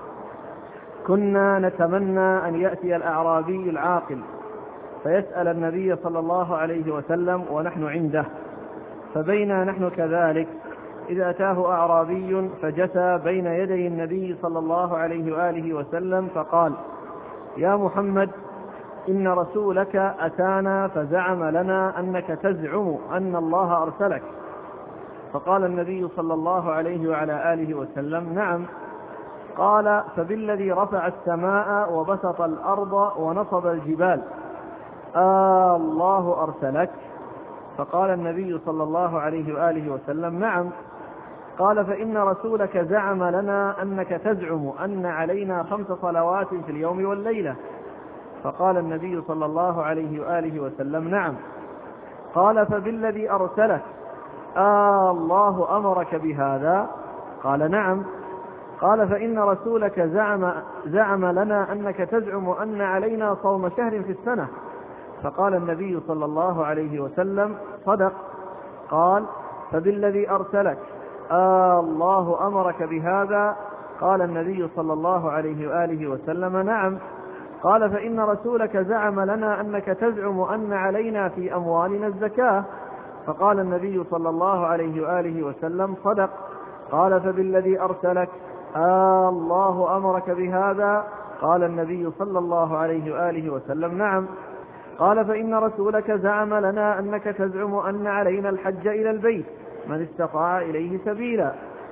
Speaker 1: كنا نتمنى أن يأتي الأعرابي العاقل فيسأل النبي صلى الله عليه وسلم ونحن عنده، فبينا نحن كذلك إذا أتاه أعرابي فجثى بين يدي النبي صلى الله عليه وآله وسلم فقال يا محمد إن رسولك أتانا فزعم لنا أنك تزعم أن الله أرسلك. فقال النبي صلى الله عليه وعلى آله وسلم نعم. قال فبالذي رفع السماء وبسط الأرض ونصب الجبال آه الله أرسلك؟ فقال النبي صلى الله عليه وآله وسلم نعم. قال فإن رسولك زعم لنا أنك تزعم أن علينا خمس صلوات في اليوم والليلة. فقال النبي صلى الله عليه وآله وسلم نعم. قال فبالذي أرسلك آه الله أمرك بهذا؟ قال نعم. قال فإن رسولك زعم, زعم لنا أنك تزعم أن علينا صوم شهر في السنة. فقال النبي صلى الله عليه وسلم صدق. قال فبالذي أرسلك آه الله أمرك بهذا؟ قال النبي صلى الله عليه وآله وسلم نعم. قال فإن رسولك زعم لنا أنك تزعم أن علينا في أموالنا الزكاة. فقال النبي صلى الله عليه وآله وسلم صدق. قال فبالذي أرسلك آه الله أمرك بهذا؟ قال النبي صلى الله عليه وآله وسلم نعم. قال فإن رسولك زعم لنا أنك تزعم أن علينا الحج إلى البيت من استطاع إليه سبيلا.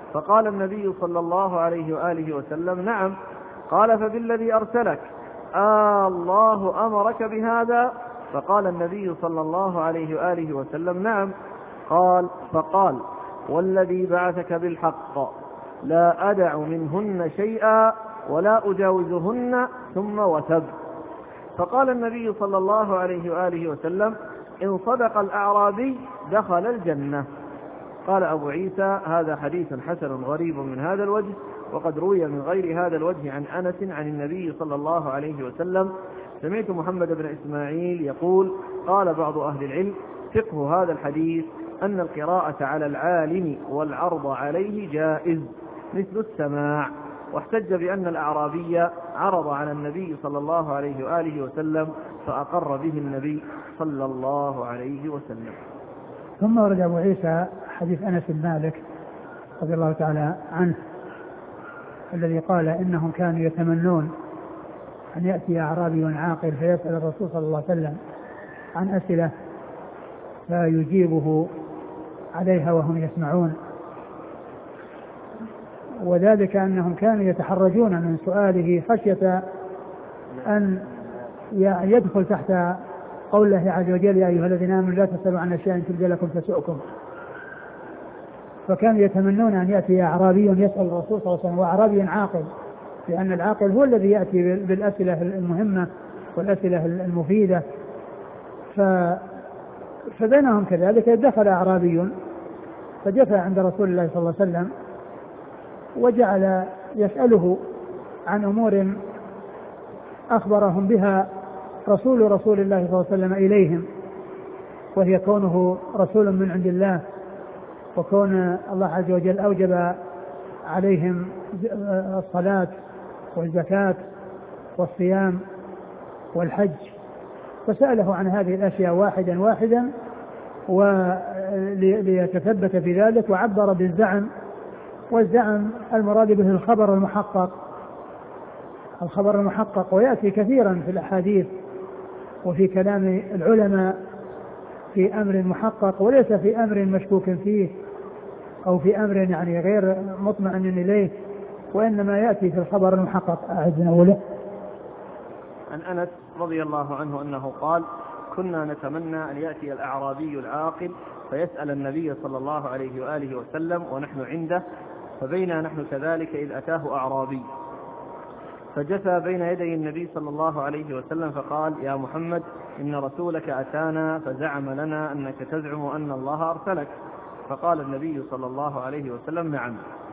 Speaker 1: فقال النبي صلى الله عليه وآله وسلم نعم. قال فبالذي أرسلك آه الله أمرك بهذا؟ فقال النبي صلى الله عليه وآله وسلم نعم. قال فقال والذي بعثك بالحق لا أدع منهن شيئا ولا أجاوزهن ثم وثب. فقال النبي صلى الله عليه وآله وسلم إن صدق الأعرابي دخل الجنة. قال أبو عيسى هذا حديث حسن غريب من هذا الوجه، وقد روي من غير هذا الوجه عن أنس عن النبي صلى الله عليه وسلم. سمعت محمد بن إسماعيل يقول قال بعض أهل العلم فقه هذا الحديث أن القراءة على العالم والعرض عليه جائز مثل السماع، واحتج بأن الأعرابي عرض على النبي صلى الله عليه وآله وسلم فأقر به النبي صلى الله عليه وسلم.
Speaker 2: ثم ورد أبو عيسى حديث أنس بن مالك رضي الله تعالى عنه الذي قال إنهم كانوا يتمنون أن يأتي أعرابي عاقل فيسأل الرسول صلى الله عليه وسلم عن أسئلة فيجيبه عليها وهم يسمعون، وذلك أنهم كانوا يتحرجون من سؤاله خشية أن يدخل تحت قول الله عز وجل يا أيها الذين آمنوا لا تسألوا عن أشياء تبد لكم تسؤكم. فكانوا يتمنون أن يأتي أعرابي يسأل الرسول صلى الله عليه وسلم وأعرابي عاقل، لأن العاقل هو الذي يأتي بالأسئلة المهمة والأسئلة المفيدة. ف... فبينهم كذلك دخل أعرابي فجثى عند رسول الله صلى الله عليه وسلم وجعل يسأله عن أمور أخبرهم بها رسول رسول الله صلى الله عليه وسلم إليهم، وهي كونه رسول من عند الله، وكون الله عز وجل أوجب عليهم الصلاة والزكاة والصيام والحج. فسأله عن هذه الأشياء واحدا واحدا وليتثبت في ذلك، وعبر بالزعم، والزعم المراد به الخبر المحقق، الخبر المحقق، ويأتي كثيرا في الأحاديث وفي كلام العلماء في أمر محقق وليس في أمر مشكوك فيه أو في أمر يعني غير مطمئن إليه، وإنما يأتي في الخبر المحقق. أعدنا أوله.
Speaker 1: عن أنس رضي الله عنه أنه قال كنا نتمنى أن يأتي الأعرابي العاقل فيسأل النبي صلى الله عليه وآله وسلم ونحن عنده، فبينا نحن كذلك إذ أتاه أعرابي فجثى بين يدي النبي صلى الله عليه وسلم فقال يا محمد إن رسولك أتانا فزعم لنا أنك تزعم أن الله أرسلك. فقال النبي صلى الله عليه وسلم نعم.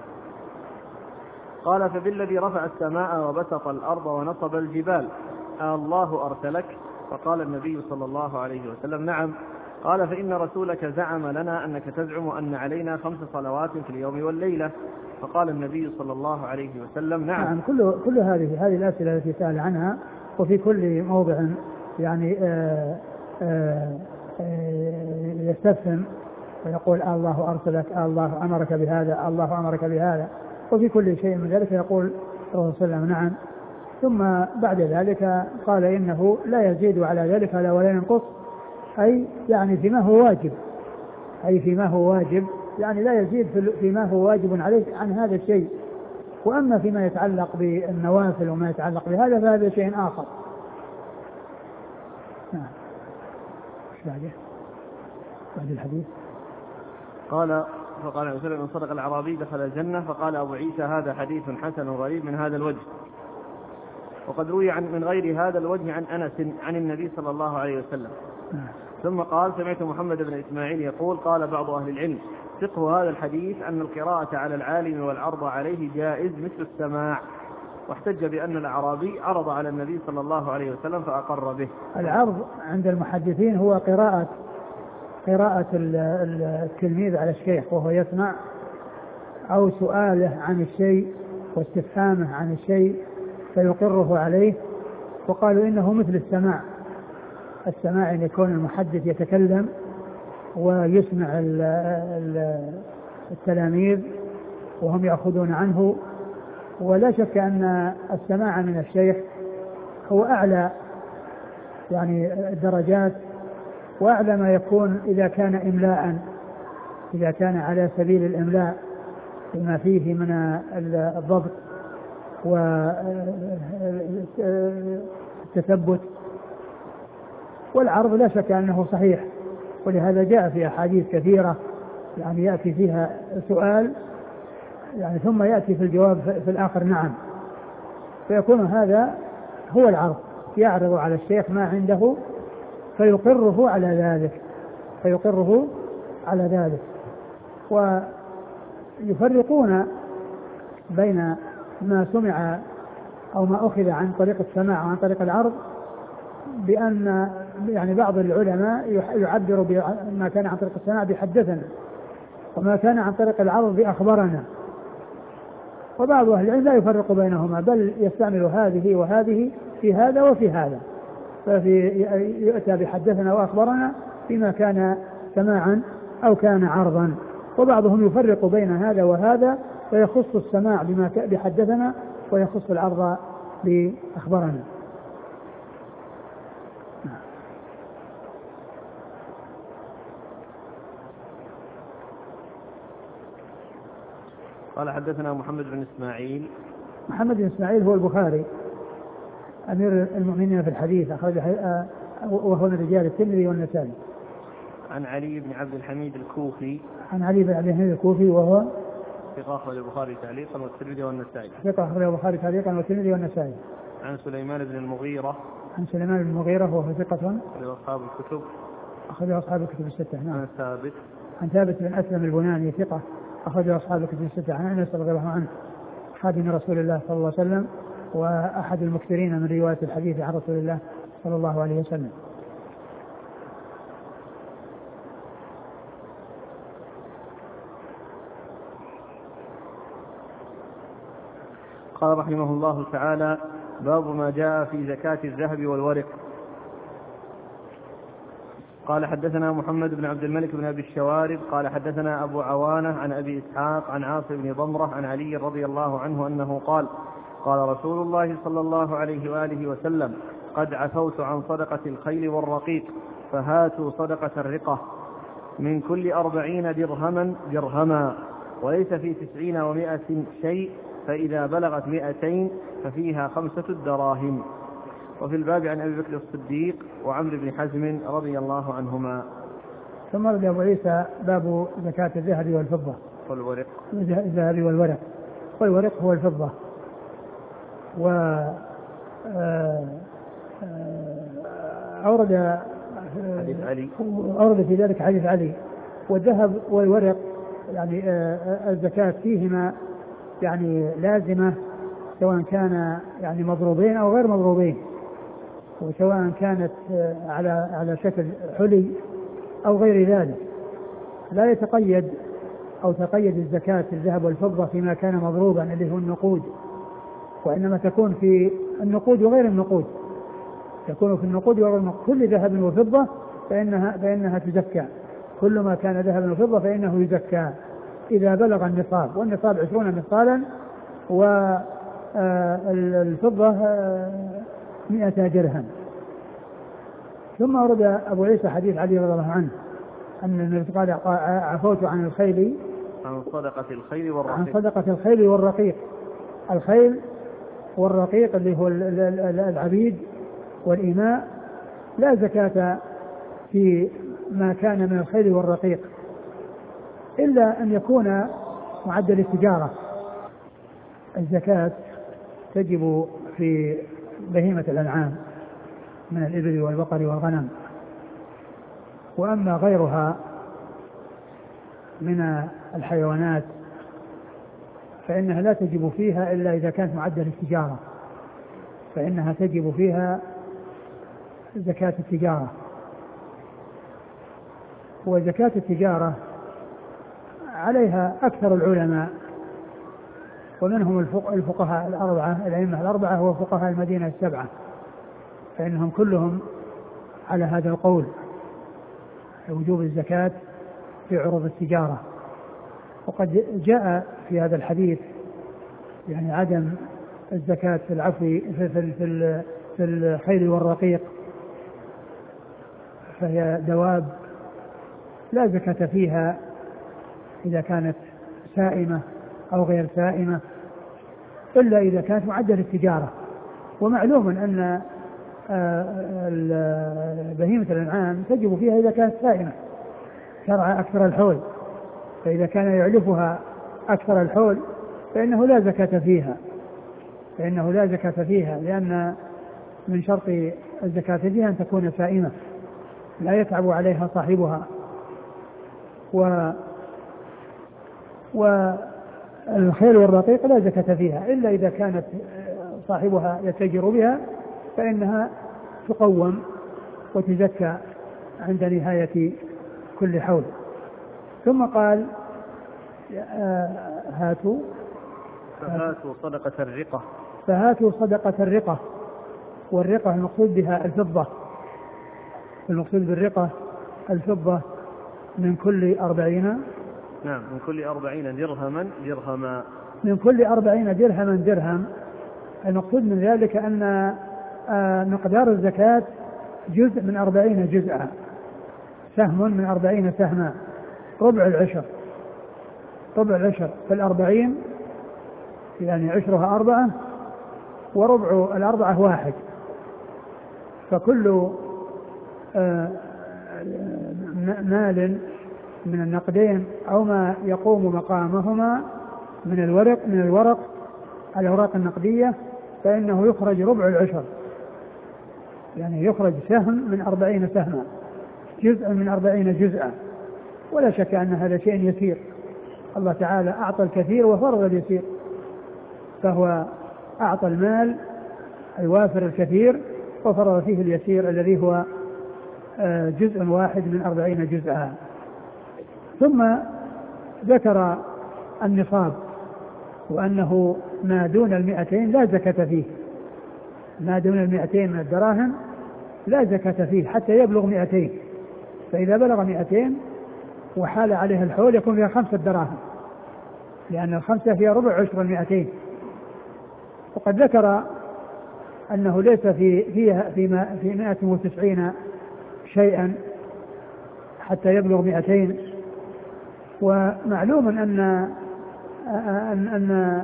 Speaker 1: قال فبالذي رفع السماء وبسط الأرض ونصب الجبال الله أرسلك؟ فقال النبي صلى الله عليه وسلم نعم. قال فإن رسولك زعم لنا أنك تزعم أن علينا خمس صلوات في اليوم والليلة. فقال النبي صلى الله عليه وسلم نعم.
Speaker 2: نعم. كل كل هذه هذه الأسئلة التي سأل عنها، وفي كل موضع يعني آآ آآ آآ يستفهم ويقول الله أرسلك، الله أمرك بهذا، الله أمرك بهذا، وفي كل شيء من ذلك يقول صلى الله عليه وسلم نعم. ثم بعد ذلك قال إنه لا يزيد على ذلك ولا ينقص، أي يعني فيما هو واجب، أي فيما هو واجب يعني لا يزيد فيما هو واجب عليه عن هذا الشيء. وأما فيما يتعلق بالنوافل وما يتعلق بهذا فهذا شيء آخر. نعم. بعده بعد الحديث
Speaker 1: قال فقال عليه وسلم إن صدق الأعرابي دخل الجنة. فقال أبو عيسى هذا حديث حسن غريب من هذا الوجه، وقد روي عن من غير هذا الوجه عن أنس عن النبي صلى الله عليه وسلم. ثم قال سمعت محمد بن إسماعيل يقول قال بعض أهل العلم فقه هذا الحديث أن القراءة على العالم والعرض عليه جائز مثل السماع، واحتج بأن الأعرابي عرض على النبي صلى الله عليه وسلم فأقر به.
Speaker 2: العرض عند المحدثين هو قراءة قراءة التلميذ على الشيخ وهو يسمع، أو سؤاله عن الشيء واستفهامه عن الشيء فيقره عليه. وقالوا إنه مثل السماع، السماع أن يكون المحدث يتكلم ويسمع التلاميذ وهم يأخذون عنه. ولا شك أن السماع من الشيخ هو أعلى يعني الدرجات، وأعلى ما يكون إذا كان إملاء، إذا كان على سبيل الإملاء، بما فيه من الضبط والتثبت. والعرض لا شك أنه صحيح، ولهذا جاء في أحاديث كثيرة يعني يأتي فيها سؤال يعني ثم يأتي في الجواب في الآخر نعم، فيكون هذا هو العرض، يعرض على الشيخ ما عنده فيقره على ذلك فيقره على ذلك. ويفرقون بين ما سمع أو ما أخذ عن طريق السماع وعن طريق العرض، بأن يعني بعض العلماء يعبر بما كان عن طريق السماع بحدثنا، وما كان عن طريق العرض بأخبرنا. وبعض أهل العلم لا يفرق بينهما، بل يستعمل هذه وهذه في هذا وفي هذا، ففي يؤتى بحدثنا وأخبرنا فيما كان سماعا أو كان عرضا. وبعضهم يفرق بين هذا وهذا، فيخص السماع بما بحدثنا ويخص العرض بأخبرنا.
Speaker 1: قال حدثنا محمد بن إسماعيل.
Speaker 2: محمد بن إسماعيل هو البخاري أمير المؤمنين في الحديث، أخرج وهو من رجال الترمذي والنسائي.
Speaker 1: عن علي بن عبد الحميد الكوفي.
Speaker 2: عن علي بن عبد الحميد الكوفي وهو
Speaker 1: ثقة أخرج البخاري تعليقا والترمذي والنسائي.
Speaker 2: ثقة أخرج البخاري تعليقا والترمذي والنسائي.
Speaker 1: عن سليمان بن المغيرة.
Speaker 2: عن سليمان بن المغيرة وهو ثقة
Speaker 1: أخرج أصحاب الكتب.
Speaker 2: أخرج أصحاب الكتب الستة. نعم.
Speaker 1: عن ثابت.
Speaker 2: عن ثابت بن أسلم البناني ثقة أخرج أصحاب الكتب الستة. عن أنس رضي الله عنه خادم رسول الله صلى الله عليه وسلم وأحد المكثرين من رواية الحديث عن رسول الله صلى الله عليه وسلم.
Speaker 1: قال رحمه الله تعالى: باب ما جاء في زكاة الذهب والورق. قال حدثنا محمد بن عبد الملك بن أبي الشوارب قال حدثنا أبو عوانة عن أبي إسحاق عن عاصم بن ضمرة عن علي رضي الله عنه أنه قال: قال رسول الله صلى الله عليه وآله وسلم: قد عفوت عن صدقة الخيل والرقيق، فهاتوا صدقة الرقة من كل أربعين درهما درهما، وليس في تسعين ومائة شيء، فإذا بلغت مائتين ففيها خمسة الدراهم. وفي الباب عن أبي بكر الصديق وعمرو بن حزم رضي الله عنهما.
Speaker 2: ثم رد أبو عيسى باب زكاة الذهب والفضة
Speaker 1: والورق.
Speaker 2: الذهب والورق. والورق هو الفضة. و أورد
Speaker 1: حديث علي
Speaker 2: أورد في ذلك حديث علي. والذهب والورق يعني الزكاة فيهما يعني لازمة، سواء كان يعني مضروبين أو غير مضروبين، وسواء كانت على على شكل حلي أو غير ذلك. لا يتقيد أو تقيد الزكاة الذهب والفضة فيما كان مضروبا اللي هو النقود، وإنما تكون في النقود وغير النقود، تكون في النقود وغير النقود. كل ذهب وفضة فإنها فإنها تزكى، كل ما كان ذهب وفضة فإنه يزكى إذا بلغ النصاب، والنصاب عشرون مثقالا، والفضة مئة درهم. ثم ورد أبو عيسى حديث علي رضي الله عنه أن النبي قال: عفوت عن الخيل
Speaker 1: عن صدقة الخيل والرقيق.
Speaker 2: عن صدقة الخيل والرقيق. الخيل والرقيق اللي هو العبيد والإماء لا زكاة في ما كان من الخيل والرقيق إلا أن يكون معدل التجارة. الزكاة تجب في بهيمة الأنعام من الإبل والبقر والغنم، وأما غيرها من الحيوانات فإنها لا تجب فيها إلا إذا كانت معدل التجارة، فإنها تجب فيها زكاة التجارة. وزكاة التجارة عليها أكثر العلماء، ومنهم الفقهاء الأربعة الأئمة الأربعة وفقهاء المدينة السبعة، فإنهم كلهم على هذا القول وجوب الزكاة في عروض التجارة. وقد جاء في هذا الحديث يعني عدم الزكاة في العفو في, في, في, في الخيل والرقيق، فهي دواب لا زكاة فيها إذا كانت سائمة أو غير سائمة، إلا إذا كانت معدة للتجارة. ومعلوم أن بهيمة الأنعام تجب فيها إذا كانت سائمة شرع أكثر الحول، فإذا كان يعلفها أكثر الحول فإنه لا زكاة فيها فإنه لا زكاة فيها لأن من شرط الزكاة فيها أن تكون سائمة لا يتعب عليها صاحبها. و والخيل والرقيق لا زكاة فيها إلا إذا كانت صاحبها يتجر بها فإنها تقوم وتزكى عند نهاية كل حول. ثم قال هاتوا
Speaker 1: فهاتوا صدقة الرقة
Speaker 2: فهاتوا صدقة الرقة. والرقة المقصود بها الفضة، المقصود بالرقة الفضة من كل أربعين
Speaker 1: نعم من كل أربعين درهما درهما
Speaker 2: من كل أربعين درهما درهم. المقصود من ذلك أن مقدار الزكاة جزء من أربعين جزءا، سهم من أربعين سهما، ربع العشر ربع العشر فالأربعين يعني عشرها أربعة وربع الأربعة واحد، فكل مال من النقدين أو ما يقوم مقامهما من الورق من الورق الأوراق النقدية فإنه يخرج ربع العشر، يعني يخرج سهم من أربعين سهما، جزء من أربعين جزءا. ولا شك أن هذا شيء يسير، الله تعالى أعطى الكثير وفرض اليسير، فهو أعطى المال الوافر الكثير وفرض فيه اليسير الذي هو جزء واحد من أربعين جزءا. ثم ذكر النصاب وأنه ما دون المئتين لا زكاة فيه، ما دون المئتين من الدراهم لا زكاة فيه حتى يبلغ مئتين، فإذا بلغ مئتين وحال عليه الحول يكون فيها خمسة دراهم، لأن الخمسة فيها ربع عشر المئتين. وقد ذكر أنه ليس في فيها في في مئة وتسعين شيئا حتى يبلغ مئتين. ومعلوم أن أن, أن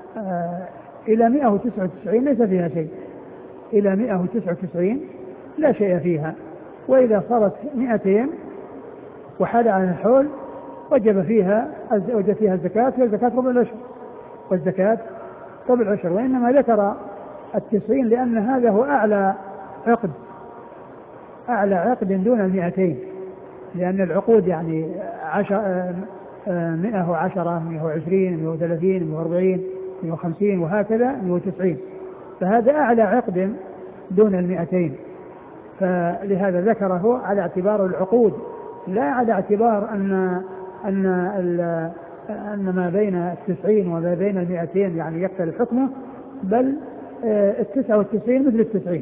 Speaker 2: إلى مئة وتسعة وتسعين ليس فيها شيء، إلى مئة وتسعة وتسعين لا شيء فيها. وإذا صارت مئتين وحال على الحول وجب فيها وجب فيها الزكاة، والزكاة ربع العشر والزكاة ربع العشر. وإنما ذكر التسعين لأن هذا هو أعلى عقد أعلى عقد دون المئتين، لأن العقود يعني عشر مئة وعشرة مئة وعشرين مئة وثلاثين مئة وأربعين مئة وخمسين وهكذا مئة وتسعين، فهذا أعلى عقد دون المئتين، فلهذا ذكره على اعتبار العقود لا على اعتبار أن أن أن ما بين التسعين وما بين المئتين يعني يختلف حكمه، بل التسعة والتسعين مثل التسعين،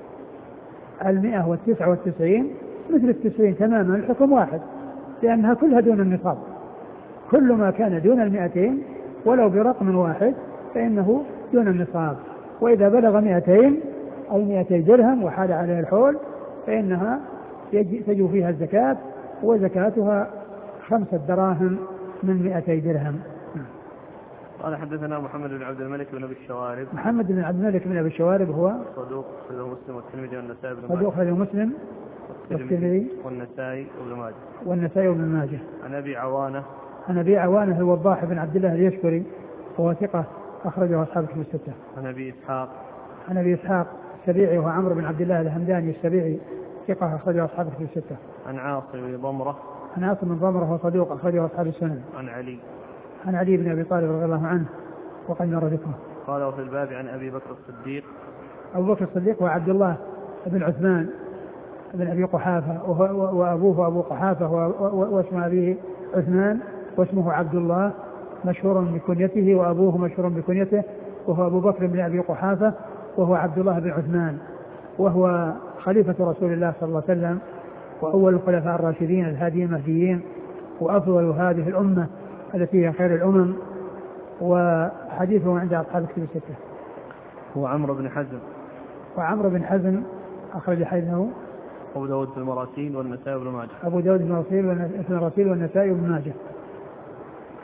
Speaker 2: المئة والتسعة والتسعين مثل التسعين تماما، الحكم واحد لأنها كلها دون النصاب. كل ما كان دون المئتين ولو برقم واحد فإنه دون النصاب. وإذا بلغ مئتين أي مئتي درهم وحال عليه الحول فإنها تجب فيها الزكاة، وزكاتها خمسة دراهم من مئتي درهم.
Speaker 1: قال حدثنا محمد بن عبد الملك بن أبي الشوارب.
Speaker 2: محمد بن عبد الملك بن أبي الشوارب هو
Speaker 1: صدوق أخرجه مسلم والترمذي والنسائي بن ماجه.
Speaker 2: صدوق أخرجه مسلم والترمذي
Speaker 1: والنسائي وابن ماجه.
Speaker 2: والنسائي وابن ماجه.
Speaker 1: عن أبي عوانة.
Speaker 2: عن أبي عوانة الوضاح بن عبد الله اليشكري وهو ثقة أخرجه أصحاب الكتب الستة.
Speaker 1: عن أبي إسحاق.
Speaker 2: عن أبي إسحاق السبيعي وهو عمرو بن عبد الله الهمداني السبيعي ثقة أخرجه أصحاب الكتب الستة.
Speaker 1: عن عاصم بن ضمرة.
Speaker 2: عن عاصم بن ضمرة وهو صدوق أخرجه أصحاب السنن.
Speaker 1: عن علي.
Speaker 2: عن علي بن أبي طالب رضي الله عنه وقد مر ذكره.
Speaker 1: قال وفي الباب عن أبي بكر الصديق.
Speaker 2: أبو بكر الصديق وعبد الله بن عثمان بن أبي قحافة وأبوه أبو قحافة واسم أبيه عثمان واسمه عبد الله مشهور بكنيته، وأبوه مشهور بكنيته وهو أبو بكر بن أبي قحافة وهو عبد الله بن عثمان، وهو خليفة رسول الله صلى الله عليه وسلم وأول الخلفاء الراشدين الهاديين المهديين وأفضل هذه الأمة التي هي خير الأمم، وحديثه عند أصحاب الكتب الستة.
Speaker 1: هو عمرو بن حزم.
Speaker 2: وعمرو بن حزم أخرج حديثه
Speaker 1: أبو داود في المراسيل والنسائي وابن ماجه.
Speaker 2: أبو داود في المراسيل والنسائي وابن ماجه.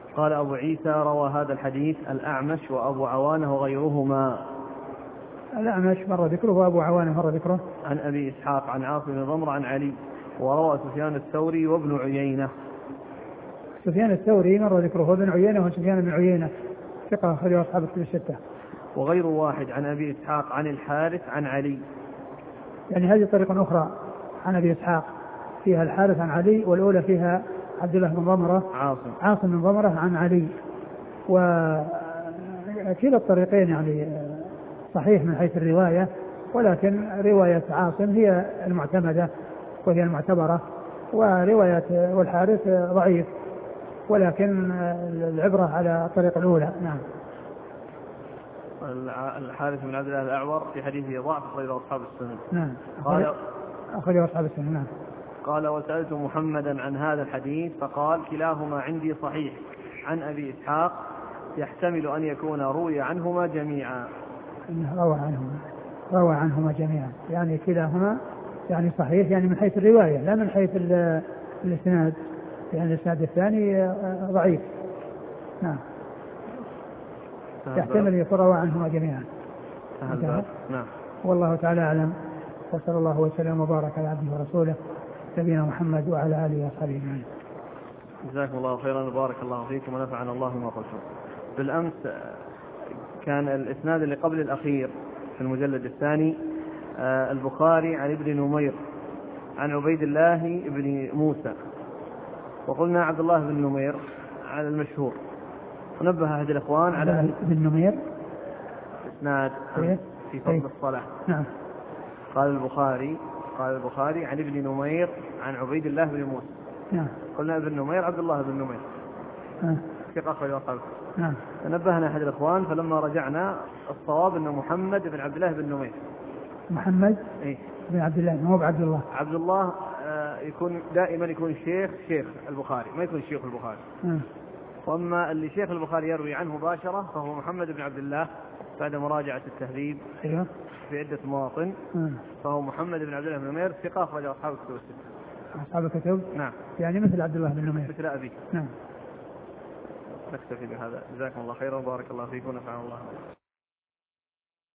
Speaker 1: قال أبو عيسى روى هذا الحديث الأعمش وأبو عوانة وغيرهما.
Speaker 2: الأعمش مر ذكره وأبو عوانة مر ذكره.
Speaker 1: عن أبي إسحاق عن عاصم بن ضمر عن علي. وروى سفيان الثوري وابن عيينة.
Speaker 2: سفيان الثوري مر ذكره وابن عيينة وسفيان بن عيينة ثقة أخرجه أصحاب الكتب الستة.
Speaker 1: وغير واحد عن أبي إسحاق عن الحارث عن علي.
Speaker 2: يعني هذه طريقة أخرى عن أبي إسحاق فيها الحارث عن علي، والأولى فيها عبد الله بن ضمرة
Speaker 1: عاصم
Speaker 2: عاصم بن ضمرة عن علي. وكلا الطريقين يعني صحيح من حيث الرواية، ولكن رواية عاصم هي المعتمدة وهي المعتبرة، ورواية والحارث ضعيف، ولكن العبرة على الطريقة الأولى. نعم.
Speaker 1: الحارث بن عبد الله الأعور في حديثه ضعف أخرجه أصحاب السنن.
Speaker 2: نعم.
Speaker 1: قال
Speaker 2: أخرجه أصحاب السنن. نعم.
Speaker 1: قال وسألت محمدا عن هذا الحديث فقال كلاهما عندي صحيح عن أبي إسحاق يحتمل أن يكون روي عنهما جميعا.
Speaker 2: روى عنهما روى عنهما جميعا يعني كلاهما يعني صحيح، يعني من حيث الرواية لا من حيث الإسناد، يعني الإسناد الثاني ضعيف. نعم. يحتمل أن يكون روى عنهما جميعا.
Speaker 1: نعم.
Speaker 2: والله تعالى أعلم، وصلى الله وسلم وبارك على عبده ورسوله نبينا محمد وعلى آله وصحبه أجمعين.
Speaker 1: جزاكم الله خيرا وبارك الله فيكم ونفعنا الله ما قلتم. بالأمس كان الإسناد اللي قبل الأخير في المجلد الثاني البخاري عن ابن نمير عن عبيد الله بن موسى، وقلنا عبد الله بن نمير على المشهور، ونبه أحد الإخوان على
Speaker 2: ابن نمير
Speaker 1: إسناد في فضل الصلاة.
Speaker 2: نعم.
Speaker 1: قال البخاري قال البخاري عن ابن نمير عن عبيد الله بن موسى.
Speaker 2: نعم.
Speaker 1: قلنا ابن نمير عبد الله بن نمير ثقة أخرجه أصحاب.
Speaker 2: نعم.
Speaker 1: فنبهنا أحد الإخوان فلما رجعنا الصواب أنه محمد بن عبد الله بن نمير.
Speaker 2: محمد
Speaker 1: إيه؟
Speaker 2: بن عبد الله، مو بعبد الله.
Speaker 1: عبد الله آه يكون دائما يكون الشيخ شيخ البخاري، ما يكون شيخ البخاري.
Speaker 2: م.
Speaker 1: وأما اللي شيخ البخاري يروي عنه مباشرة فهو محمد بن عبد الله بعد مراجعة التهذيب.
Speaker 2: أيوه.
Speaker 1: في عدة مواطن. م. فهو محمد بن عبد الله بن نمير ثقة أخرجه أصحاب الكتب الستة.
Speaker 2: أصحاب الكتب.
Speaker 1: نعم.
Speaker 2: يعني مثل عبد الله بن نمير.
Speaker 1: مثل أبي.
Speaker 2: نعم.
Speaker 1: نكتفي بهذا. جزاكم الله خيرا وبارك الله فيكم ونفعنا الله.